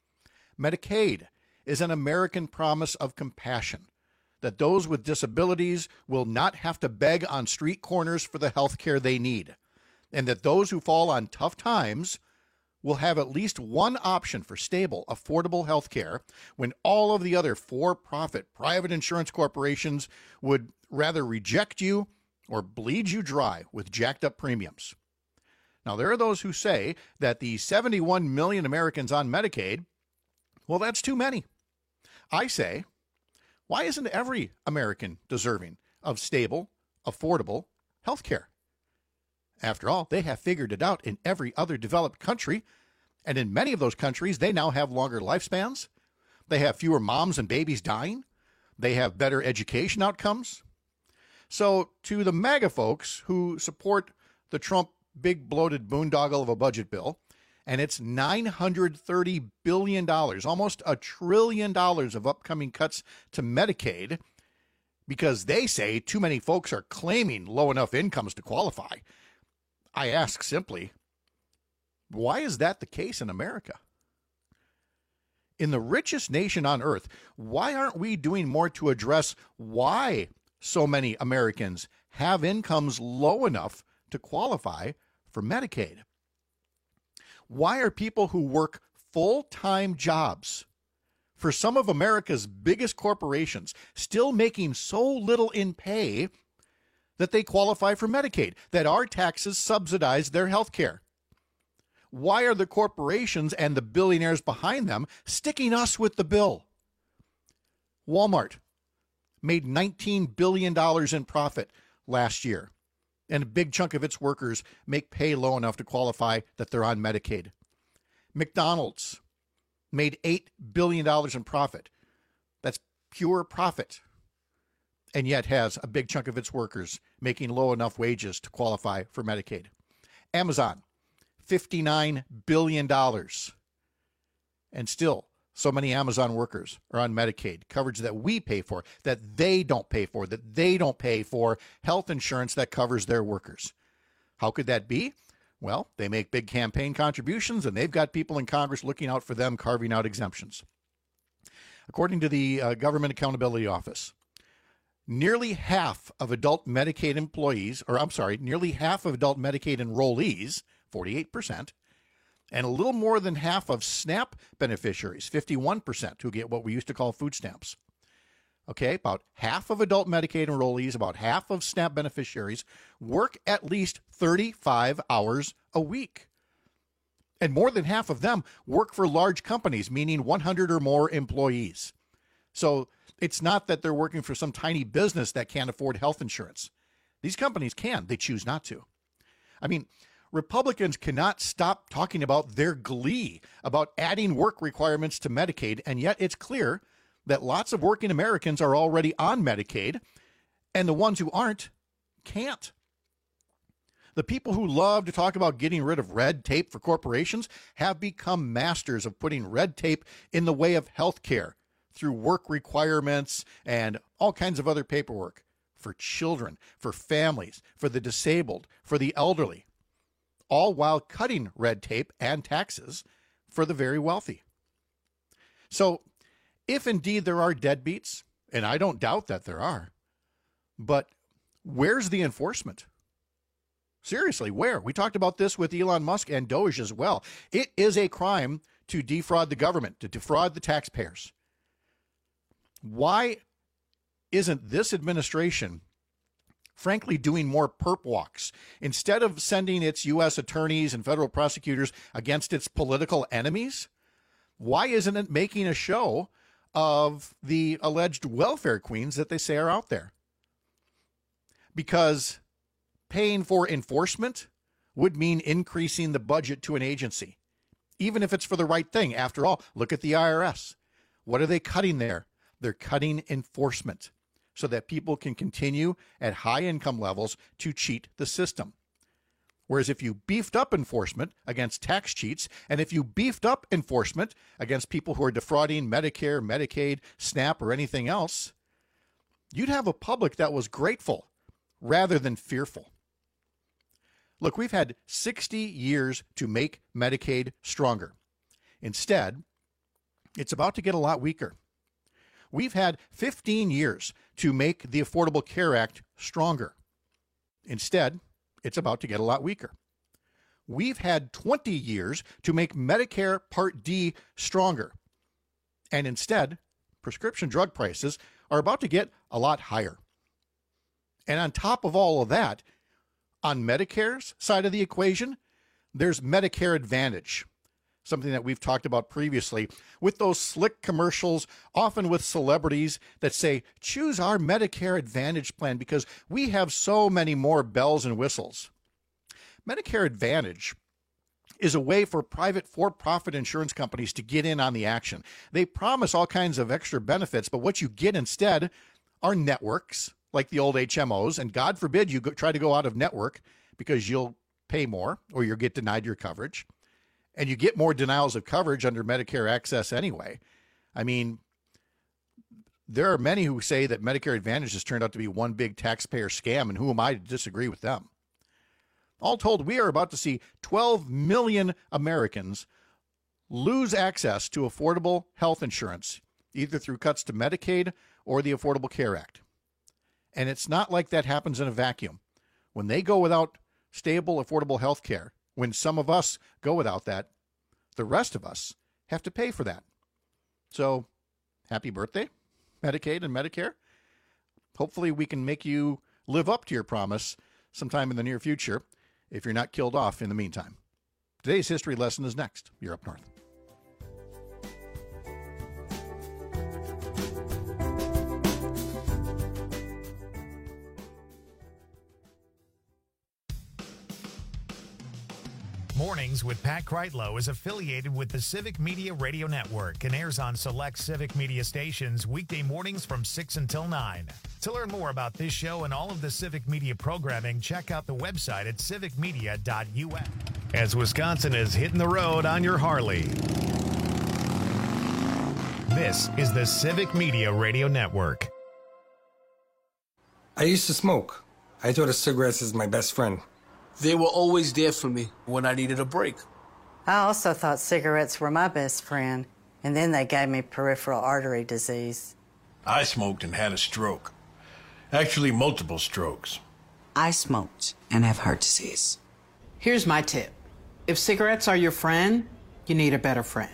Medicaid is an American promise of compassion, that those with disabilities will not have to beg on street corners for the health care they need, and that those who fall on tough times will have at least one option for stable, affordable health care when all of the other for-profit private insurance corporations would rather reject you or bleed you dry with jacked up premiums. Now, there are those who say that the 71 million Americans on Medicaid, well, that's too many. I say, why isn't every American deserving of stable, affordable health care? After all, they have figured it out in every other developed country, and in many of those countries, they now have longer lifespans. They have fewer moms and babies dying. They have better education outcomes. So to the MAGA folks who support the Trump big bloated boondoggle of a budget bill, and it's $930 billion, almost $1 trillion of upcoming cuts to Medicaid, because they say too many folks are claiming low enough incomes to qualify. I ask simply, why is that the case in America? In the richest nation on earth, why aren't we doing more to address why so many Americans have incomes low enough to qualify for Medicaid? Why are people who work full-time jobs for some of America's biggest corporations still making so little in pay that they qualify for Medicaid, that our taxes subsidize their health care? Why are the corporations and the billionaires behind them sticking us with the bill? Walmart made $19 billion in profit last year, and a big chunk of its workers make pay low enough to qualify that they're on Medicaid. McDonald's made $8 billion in profit. That's pure profit, and yet has a big chunk of its workers making low enough wages to qualify for Medicaid. Amazon, $59 billion. And still, so many Amazon workers are on Medicaid, coverage that we pay for, that they don't pay for, that they don't pay for health insurance that covers their workers. How could that be? Well, they make big campaign contributions, and they've got people in Congress looking out for them, carving out exemptions. According to the Government Accountability Office, nearly half of adult Medicaid enrollees, 48%, and a little more than half of SNAP beneficiaries, 51%, who get what we used to call food stamps. Okay, about half of adult Medicaid enrollees, about half of SNAP beneficiaries work at least 35 hours a week. And more than half of them work for large companies, meaning 100 or more employees. So it's not that they're working for some tiny business that can't afford health insurance. These companies can, they choose not to. I mean, Republicans cannot stop talking about their glee about adding work requirements to Medicaid, and yet it's clear that lots of working Americans are already on Medicaid, and the ones who aren't can't. The people who love to talk about getting rid of red tape for corporations have become masters of putting red tape in the way of health care through work requirements and all kinds of other paperwork for children, for families, for the disabled, for the elderly, all while cutting red tape and taxes for the very wealthy. So, if indeed there are deadbeats, and I don't doubt that there are, but where's the enforcement? Seriously, where? We talked about this with Elon Musk and Doge as well. It is a crime to defraud the government, to defraud the taxpayers. Why isn't this administration, frankly, doing more perp walks? Instead of sending its U.S. attorneys and federal prosecutors against its political enemies, why isn't it making a show of the alleged welfare queens that they say are out there? Because paying for enforcement would mean increasing the budget to an agency, even if it's for the right thing. After all, look at the IRS. What are they cutting there? They're cutting enforcement so that people can continue at high income levels to cheat the system. Whereas if you beefed up enforcement against tax cheats, and if you beefed up enforcement against people who are defrauding Medicare, Medicaid, SNAP, or anything else, you'd have a public that was grateful rather than fearful. Look, we've had 60 years to make Medicaid stronger. Instead, it's about to get a lot weaker. We've had 15 years to make the Affordable Care Act stronger. Instead, it's about to get a lot weaker. We've had 20 years to make Medicare Part D stronger. And instead, prescription drug prices are about to get a lot higher. And on top of all of that, on Medicare's side of the equation, there's Medicare Advantage, something that we've talked about previously, with those slick commercials, often with celebrities that say, choose our Medicare Advantage plan because we have so many more bells and whistles. Medicare Advantage is a way for private for-profit insurance companies to get in on the action. They promise all kinds of extra benefits, but what you get instead are networks like the old HMOs, and God forbid you try to go out of network because you'll pay more or you'll get denied your coverage. And you get more denials of coverage under Medicare Access anyway. I mean, there are many who say that Medicare Advantage has turned out to be one big taxpayer scam, and who am I to disagree with them? All told, we are about to see 12 million Americans lose access to affordable health insurance, either through cuts to Medicaid or the Affordable Care Act. And it's not like that happens in a vacuum. When they go without stable, affordable health care, when some of us go without that, the rest of us have to pay for that. So, happy birthday, Medicaid and Medicare. Hopefully we can make you live up to your promise sometime in the near future if you're not killed off in the meantime. Today's history lesson is next. You're up north.
Mornings with Pat Kreitlow is affiliated with the Civic Media Radio Network and airs on select Civic Media stations weekday mornings from 6 until 9. To learn more about this show and all of the Civic Media programming, check out the website at civicmedia.us. As Wisconsin is hitting the road on your Harley. This is the Civic Media Radio Network.
I used to smoke. I thought of cigarettes as my best friend. They were always there for me when I needed a break.
I also thought cigarettes were my best friend, and then they gave me peripheral artery disease.
I smoked and had a stroke. Actually, multiple strokes.
I smoked and have heart disease.
Here's my tip. If cigarettes are your friend, you need a better friend.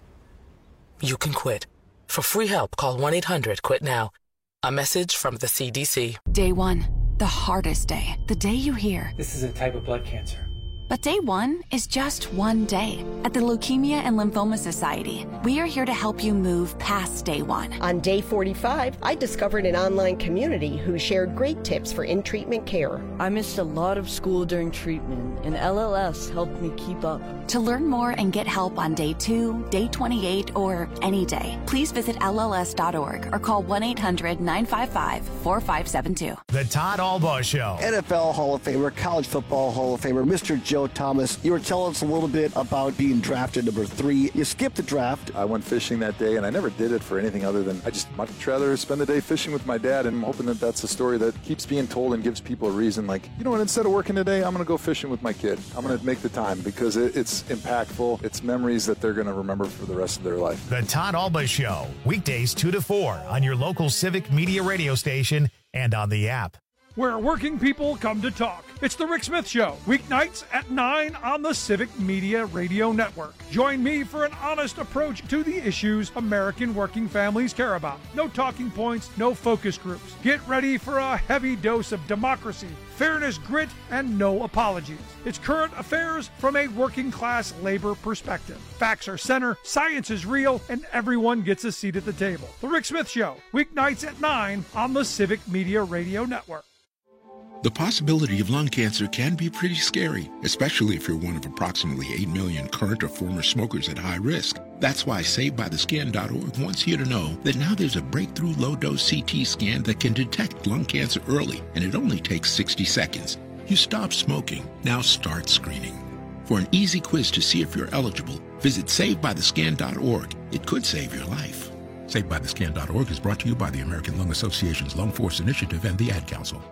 You can quit. For free help, call 1-800-QUIT-NOW. A message from the CDC.
Day one, the hardest day. The day you hear,
"This is a type of blood cancer."
But day one is just one day. At the Leukemia and Lymphoma Society, we are here to help you move past day one.
On day 45, I discovered an online community who shared great tips for in-treatment care.
I missed a lot of school during treatment, and LLS helped me keep up.
To learn more and get help on day 2, day 28, or any day, please visit LLS.org or call 1-800-955-4572.
The Todd Albaugh Show.
NFL Hall of Famer, College Football Hall of Famer, Mr. Joe Thomas. You were telling us a little bit about being drafted number 3. You skipped the draft.
I went fishing that day, and I never did it for anything other than I just much rather spend the day fishing with my dad, and I'm hoping that that's a story that keeps being told and gives people a reason, like, you know what, instead of working today, I'm going to go fishing with my kid. I'm going to make the time because it's impactful. It's memories that they're going to remember for the rest of their life.
The Todd Albaugh Show, weekdays 2 to 4 on your local Civic Media radio station and on the app.
Where working people come to talk. It's the Rick Smith Show, weeknights at 9 on the Civic Media Radio Network. Join me for an honest approach to the issues American working families care about. No talking points, no focus groups. Get ready for a heavy dose of democracy, fairness, grit, and no apologies. It's current affairs from a working class labor perspective. Facts are center, science is real, and everyone gets a seat at the table. The Rick Smith Show, weeknights at 9 on the Civic Media Radio Network.
The possibility of lung cancer can be pretty scary, especially if you're one of approximately 8 million current or former smokers at high risk. That's why SaveByTheScan.org wants you to know that now there's a breakthrough low-dose CT scan that can detect lung cancer early, and it only takes 60 seconds. You stop smoking, now start screening. For an easy quiz to see if you're eligible, visit SaveByTheScan.org. It could save your life. SaveByTheScan.org is brought to you by the American Lung Association's Lung Force Initiative and the Ad Council.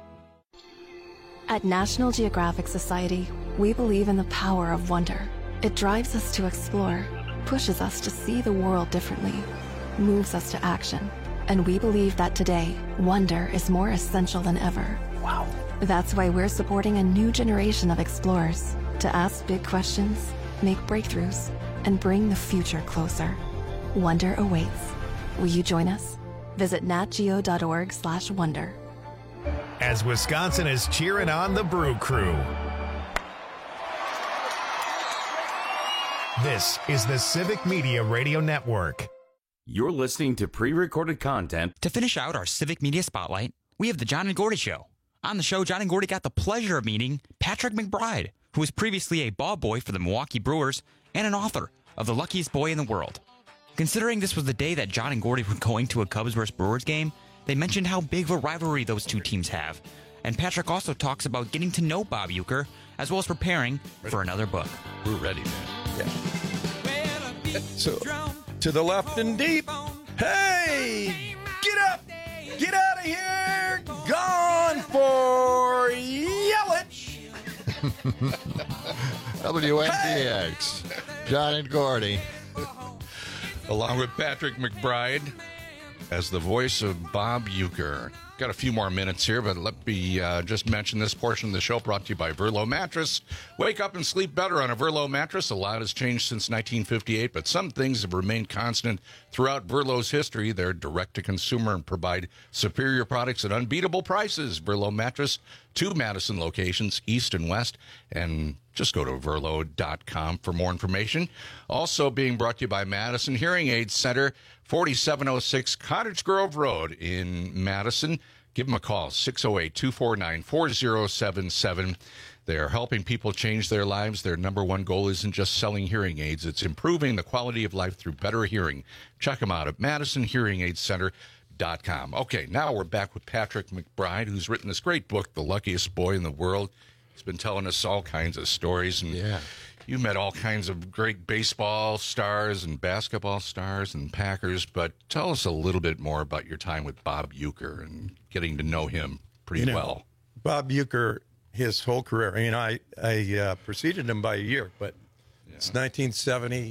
At National Geographic Society, we believe in the power of wonder. It drives us to explore, pushes us to see the world differently, moves us to action. And we believe that today, wonder is more essential than ever. Wow. That's why we're supporting a new generation of explorers to ask big questions, make breakthroughs, and bring the future closer. Wonder awaits. Will you join us? Visit natgeo.org/wonder.
As Wisconsin is cheering on the Brew Crew. This is the Civic Media Radio Network.
You're listening to pre-recorded content.
To finish out our Civic Media Spotlight, we have the John and Gordy Show. On the show, John and Gordy got the pleasure of meeting Patrick McBride, who was previously a ball boy for the Milwaukee Brewers and an author of The Luckiest Boy in the World. Considering this was the day that John and Gordy were going to a Cubs vs. Brewers game, they mentioned how big of a rivalry those two teams have. And Patrick also talks about getting to know Bob Uecker, as well as preparing for another book.
We're ready, man. Yeah. So, to the left and deep. Hey! Get up! Get out of here! Gone for Yelich!
WNTX. John and Gordy.
Along with Patrick McBride as the voice of Bob Uecker. Got a few more minutes here, but let me just mention this portion of the show brought to you by Verlo Mattress. Wake up and sleep better on a Verlo mattress. A lot has changed since 1958, but some things have remained constant throughout Verlo's history. They're direct-to-consumer and provide superior products at unbeatable prices. Verlo Mattress, 2 Madison locations, east and west, and just go to Verlo.com for more information. Also being brought to you by Madison Hearing Aid Center, 4706 Cottage Grove Road in Madison. Give them a call, 608-249-4077. They are helping people change their lives. Their number one goal isn't just selling hearing aids. It's improving the quality of life through better hearing. Check them out at MadisonHearingAidCenter.com. Okay, now we're back with Patrick McBride, who's written this great book, The Luckiest Boy in the World. He's been telling us all kinds of stories. And yeah. You met all kinds of great baseball stars and basketball stars and Packers, but tell us a little bit more about your time with Bob Uecker and getting to know him pretty well. Bob Uecker
his whole career. You know, I preceded him by a year, but it's 1970.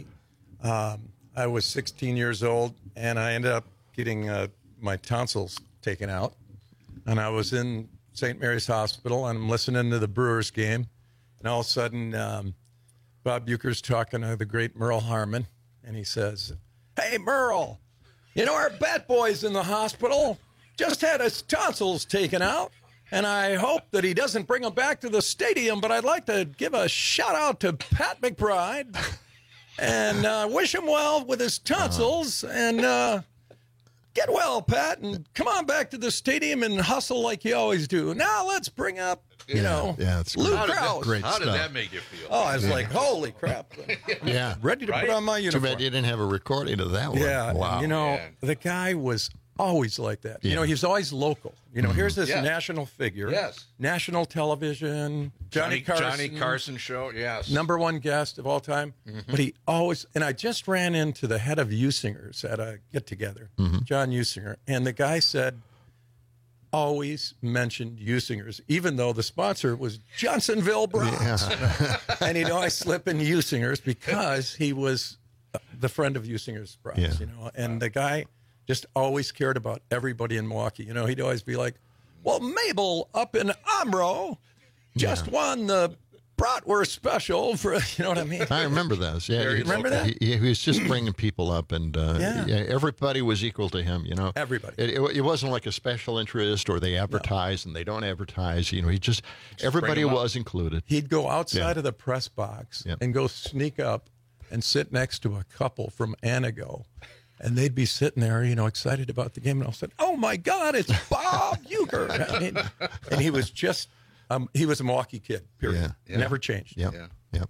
I was 16 years old, and I ended up getting my tonsils taken out. And I was in St. Mary's Hospital, and I'm listening to the Brewers game. And all of a sudden, Bob Uecker's talking to the great Merle Harmon, and he says, "Hey, Merle, you know our bat boy's in the hospital. Just had his tonsils taken out. And I hope that he doesn't bring him back to the stadium, but I'd like to give a shout-out to Pat McBride and wish him well with his tonsils. And get well, Pat, and come on back to the stadium and hustle like you always do. Now let's bring up,
it's
Lou
great.
Krause."
Great
How did
stuff.
that make you feel?
Oh, I was like, holy crap.
Yeah.
Ready to put on my
Too
uniform.
bad you didn't have a recording of that one.
Yeah,
Wow.
you know, the guy was always like that. You know, he was always local. You know, here's this national figure.
Yes.
National television. Johnny
Carson show, yes.
Number one guest of all time. But he always, and I just ran into the head of Usingers at a get-together, John Usinger, and the guy said, always mentioned Usingers, even though the sponsor was Johnsonville Browns. And he'd always slip in Usingers because he was the friend of Usingers Browns, you know. And the guy just always cared about everybody in Milwaukee. You know, he'd always be like, well, Mabel up in Omro just won the bratwurst special for, you know what I mean?
I remember those. Yeah,
You remember that?
He was just bringing people up, and everybody was equal to him. You know,
everybody.
It wasn't like a special interest, or they advertise and they don't advertise. You know, he just everybody was included.
He'd go outside of the press box and go sneak up and sit next to a couple from Anago. And they'd be sitting there, you know, excited about the game. And all of a sudden, oh, my God, it's Bob Uecker. I mean, and he was just, he was a Milwaukee kid, period. Never changed.
Yep.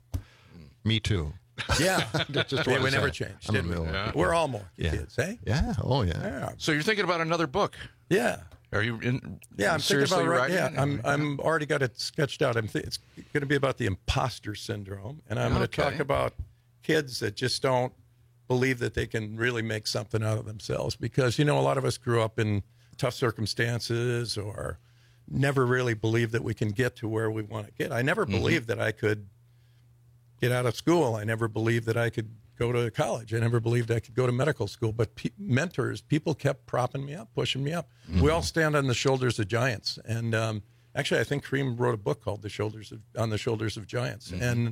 Me too.
Yeah.
Just
we never changed, did we? We're all Milwaukee kids, eh?
Yeah. Oh, yeah.
So you're thinking about another book?
Yeah.
Are you in?
Yeah, I'm thinking
seriously
about
writing?
Yeah, I'm already got it sketched out. It's going to be about the imposter syndrome, and I'm going to talk about kids that just don't believe that they can really make something out of themselves, because, you know, a lot of us grew up in tough circumstances or never really believed that we can get to where we want to get. I never believed that I could get out of school. I never believed that I could go to college. I never believed I could go to medical school. But mentors, people kept propping me up, pushing me up. We all stand on the shoulders of giants. And actually, I think Kareem wrote a book called On the Shoulders of Giants. And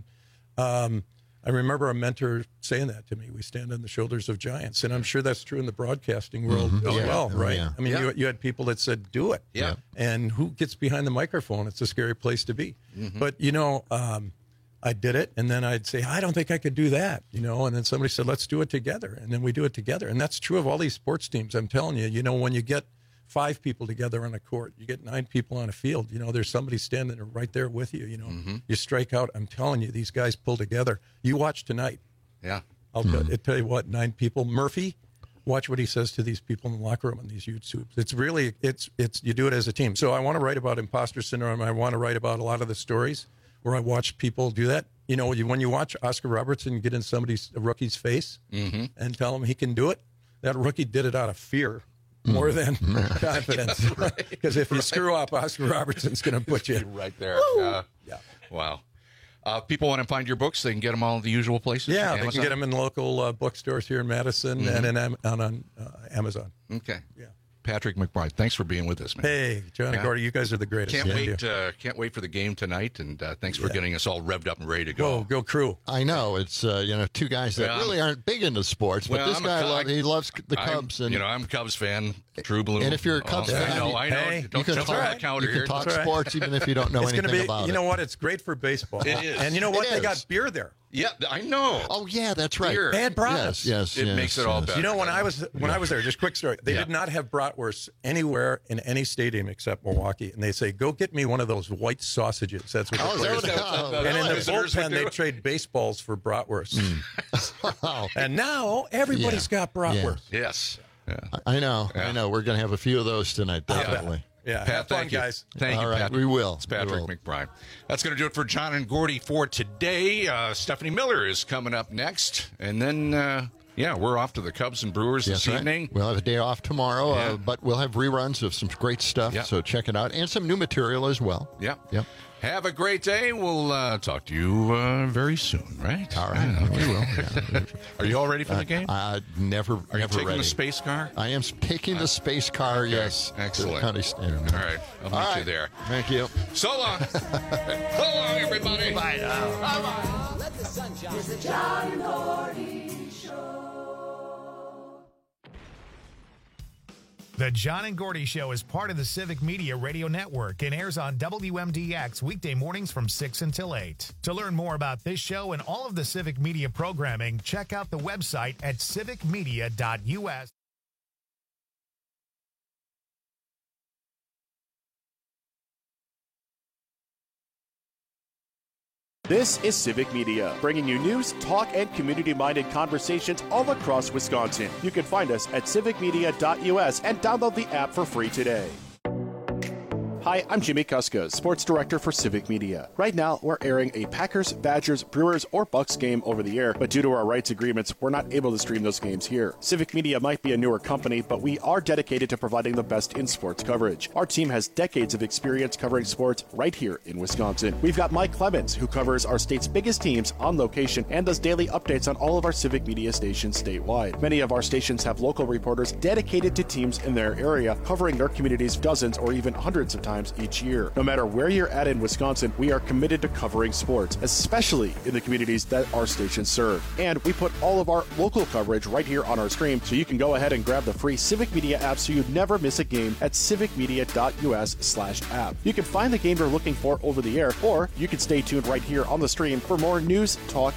I remember a mentor saying that to me. We stand on the shoulders of giants. And I'm sure that's true in the broadcasting world as well, right? I mean, you had people that said, do it.
Yeah.
And who gets behind the microphone? It's a scary place to be. But, you know, I did it, and then I'd say, I don't think I could do that, you know, and then somebody said, let's do it together. And then we do it together. And that's true of all these sports teams. I'm telling you, you know, when you get 5 people together on a court, you get 9 people on a field, you know, there's somebody standing right there with you, you know. You strike out. I'm telling you, these guys pull together. You watch tonight.
Yeah.
I'll tell you what, 9 people. Murphy, watch what he says to these people in the locker room on these YouTubes. It's really, it's you do it as a team. So I want to write about imposter syndrome. I want to write about a lot of the stories where I watch people do that. You know, when you watch Oscar Robertson get in a rookie's face and tell him he can do it, that rookie did it out of fear more than confidence. Because if you screw up, Oscar Robertson's going to put you
right there. Wow. People want to find your books, they can get them all at the usual places?
Yeah,
Amazon?
they can get them in local bookstores here in Madison and on Amazon.
Okay.
Yeah.
Patrick McBride, thanks for being with us, man.
Hey, John and Gordy, you guys are the greatest.
Can't wait for the game tonight, and thanks for getting us all revved up and ready to go.
Whoa, go Crew.
I know. It's, you know, 2 guys that really aren't big into sports, but this guy, he loves the Cubs. And,
you know, I'm a Cubs fan, true blue.
And if you're a Cubs fan,
I know.
Hey,
Don't jump on the counter here.
You can talk sports even if you don't know anything about it.
You know what? It's great for baseball.
It is.
And you know what? They got beer there.
Yeah, I know.
Oh, yeah, that's right.
Beer.
They had bratwurst.
Yes,
it makes it all better.
You know, when I was there, just quick story. They did not have bratwurst anywhere in any stadium except Milwaukee. And they say, go get me one of those white sausages. That's what the players do. And in the bullpen, they trade baseballs for bratwurst. And now everybody's got bratwurst.
Yes.
Yeah. I know. We're going to have a few of those tonight, definitely.
Yeah,
Pat,
thank you, guys.
Thank you,
All right,
Pat.
we will.
It's Patrick McBride. That's going to do it for John and Gordy for today. Stephanie Miller is coming up next. And then Yeah, we're off to the Cubs and Brewers this evening.
We'll have a day off tomorrow, but we'll have reruns of some great stuff, so check it out. And some new material as well.
Yep. Have a great day. We'll talk to you very soon, right?
All right. We will. Yeah.
Are you all ready for the game?
Never
Are you taking
ready.
the space car?
I am taking the space car, yes.
Excellent.
County Standard.
All right. I'll meet you there.
Thank you.
So long. So long, everybody.
Bye now.
Bye-bye. Let the sun shine. It's the John and Gordy Show.
The John and Gordy Show is part of the Civic Media Radio Network and airs on WMDX weekday mornings from 6 until 8. To learn more about this show and all of the Civic Media programming, check out the website at civicmedia.us.
This is Civic Media, bringing you news, talk, and community-minded conversations all across Wisconsin. You can find us at civicmedia.us and download the app for free today. Hi, I'm Jimmy Kuska, Sports Director for Civic Media. Right now, we're airing a Packers, Badgers, Brewers, or Bucks game over the air, but due to our rights agreements, we're not able to stream those games here. Civic Media might be a newer company, but we are dedicated to providing the best in sports coverage. Our team has decades of experience covering sports right here in Wisconsin. We've got Mike Clemens, who covers our state's biggest teams on location and does daily updates on all of our Civic Media stations statewide. Many of our stations have local reporters dedicated to teams in their area, covering their communities dozens or even hundreds of times each year. No matter where you're at in Wisconsin, we are committed to covering sports, especially in the communities that our stations serve. And we put all of our local coverage right here on our stream, so you can go ahead and grab the free Civic Media app so you never miss a game at civicmedia.us/app. You can find the game you're looking for over the air, or you can stay tuned right here on the stream for more news, talk,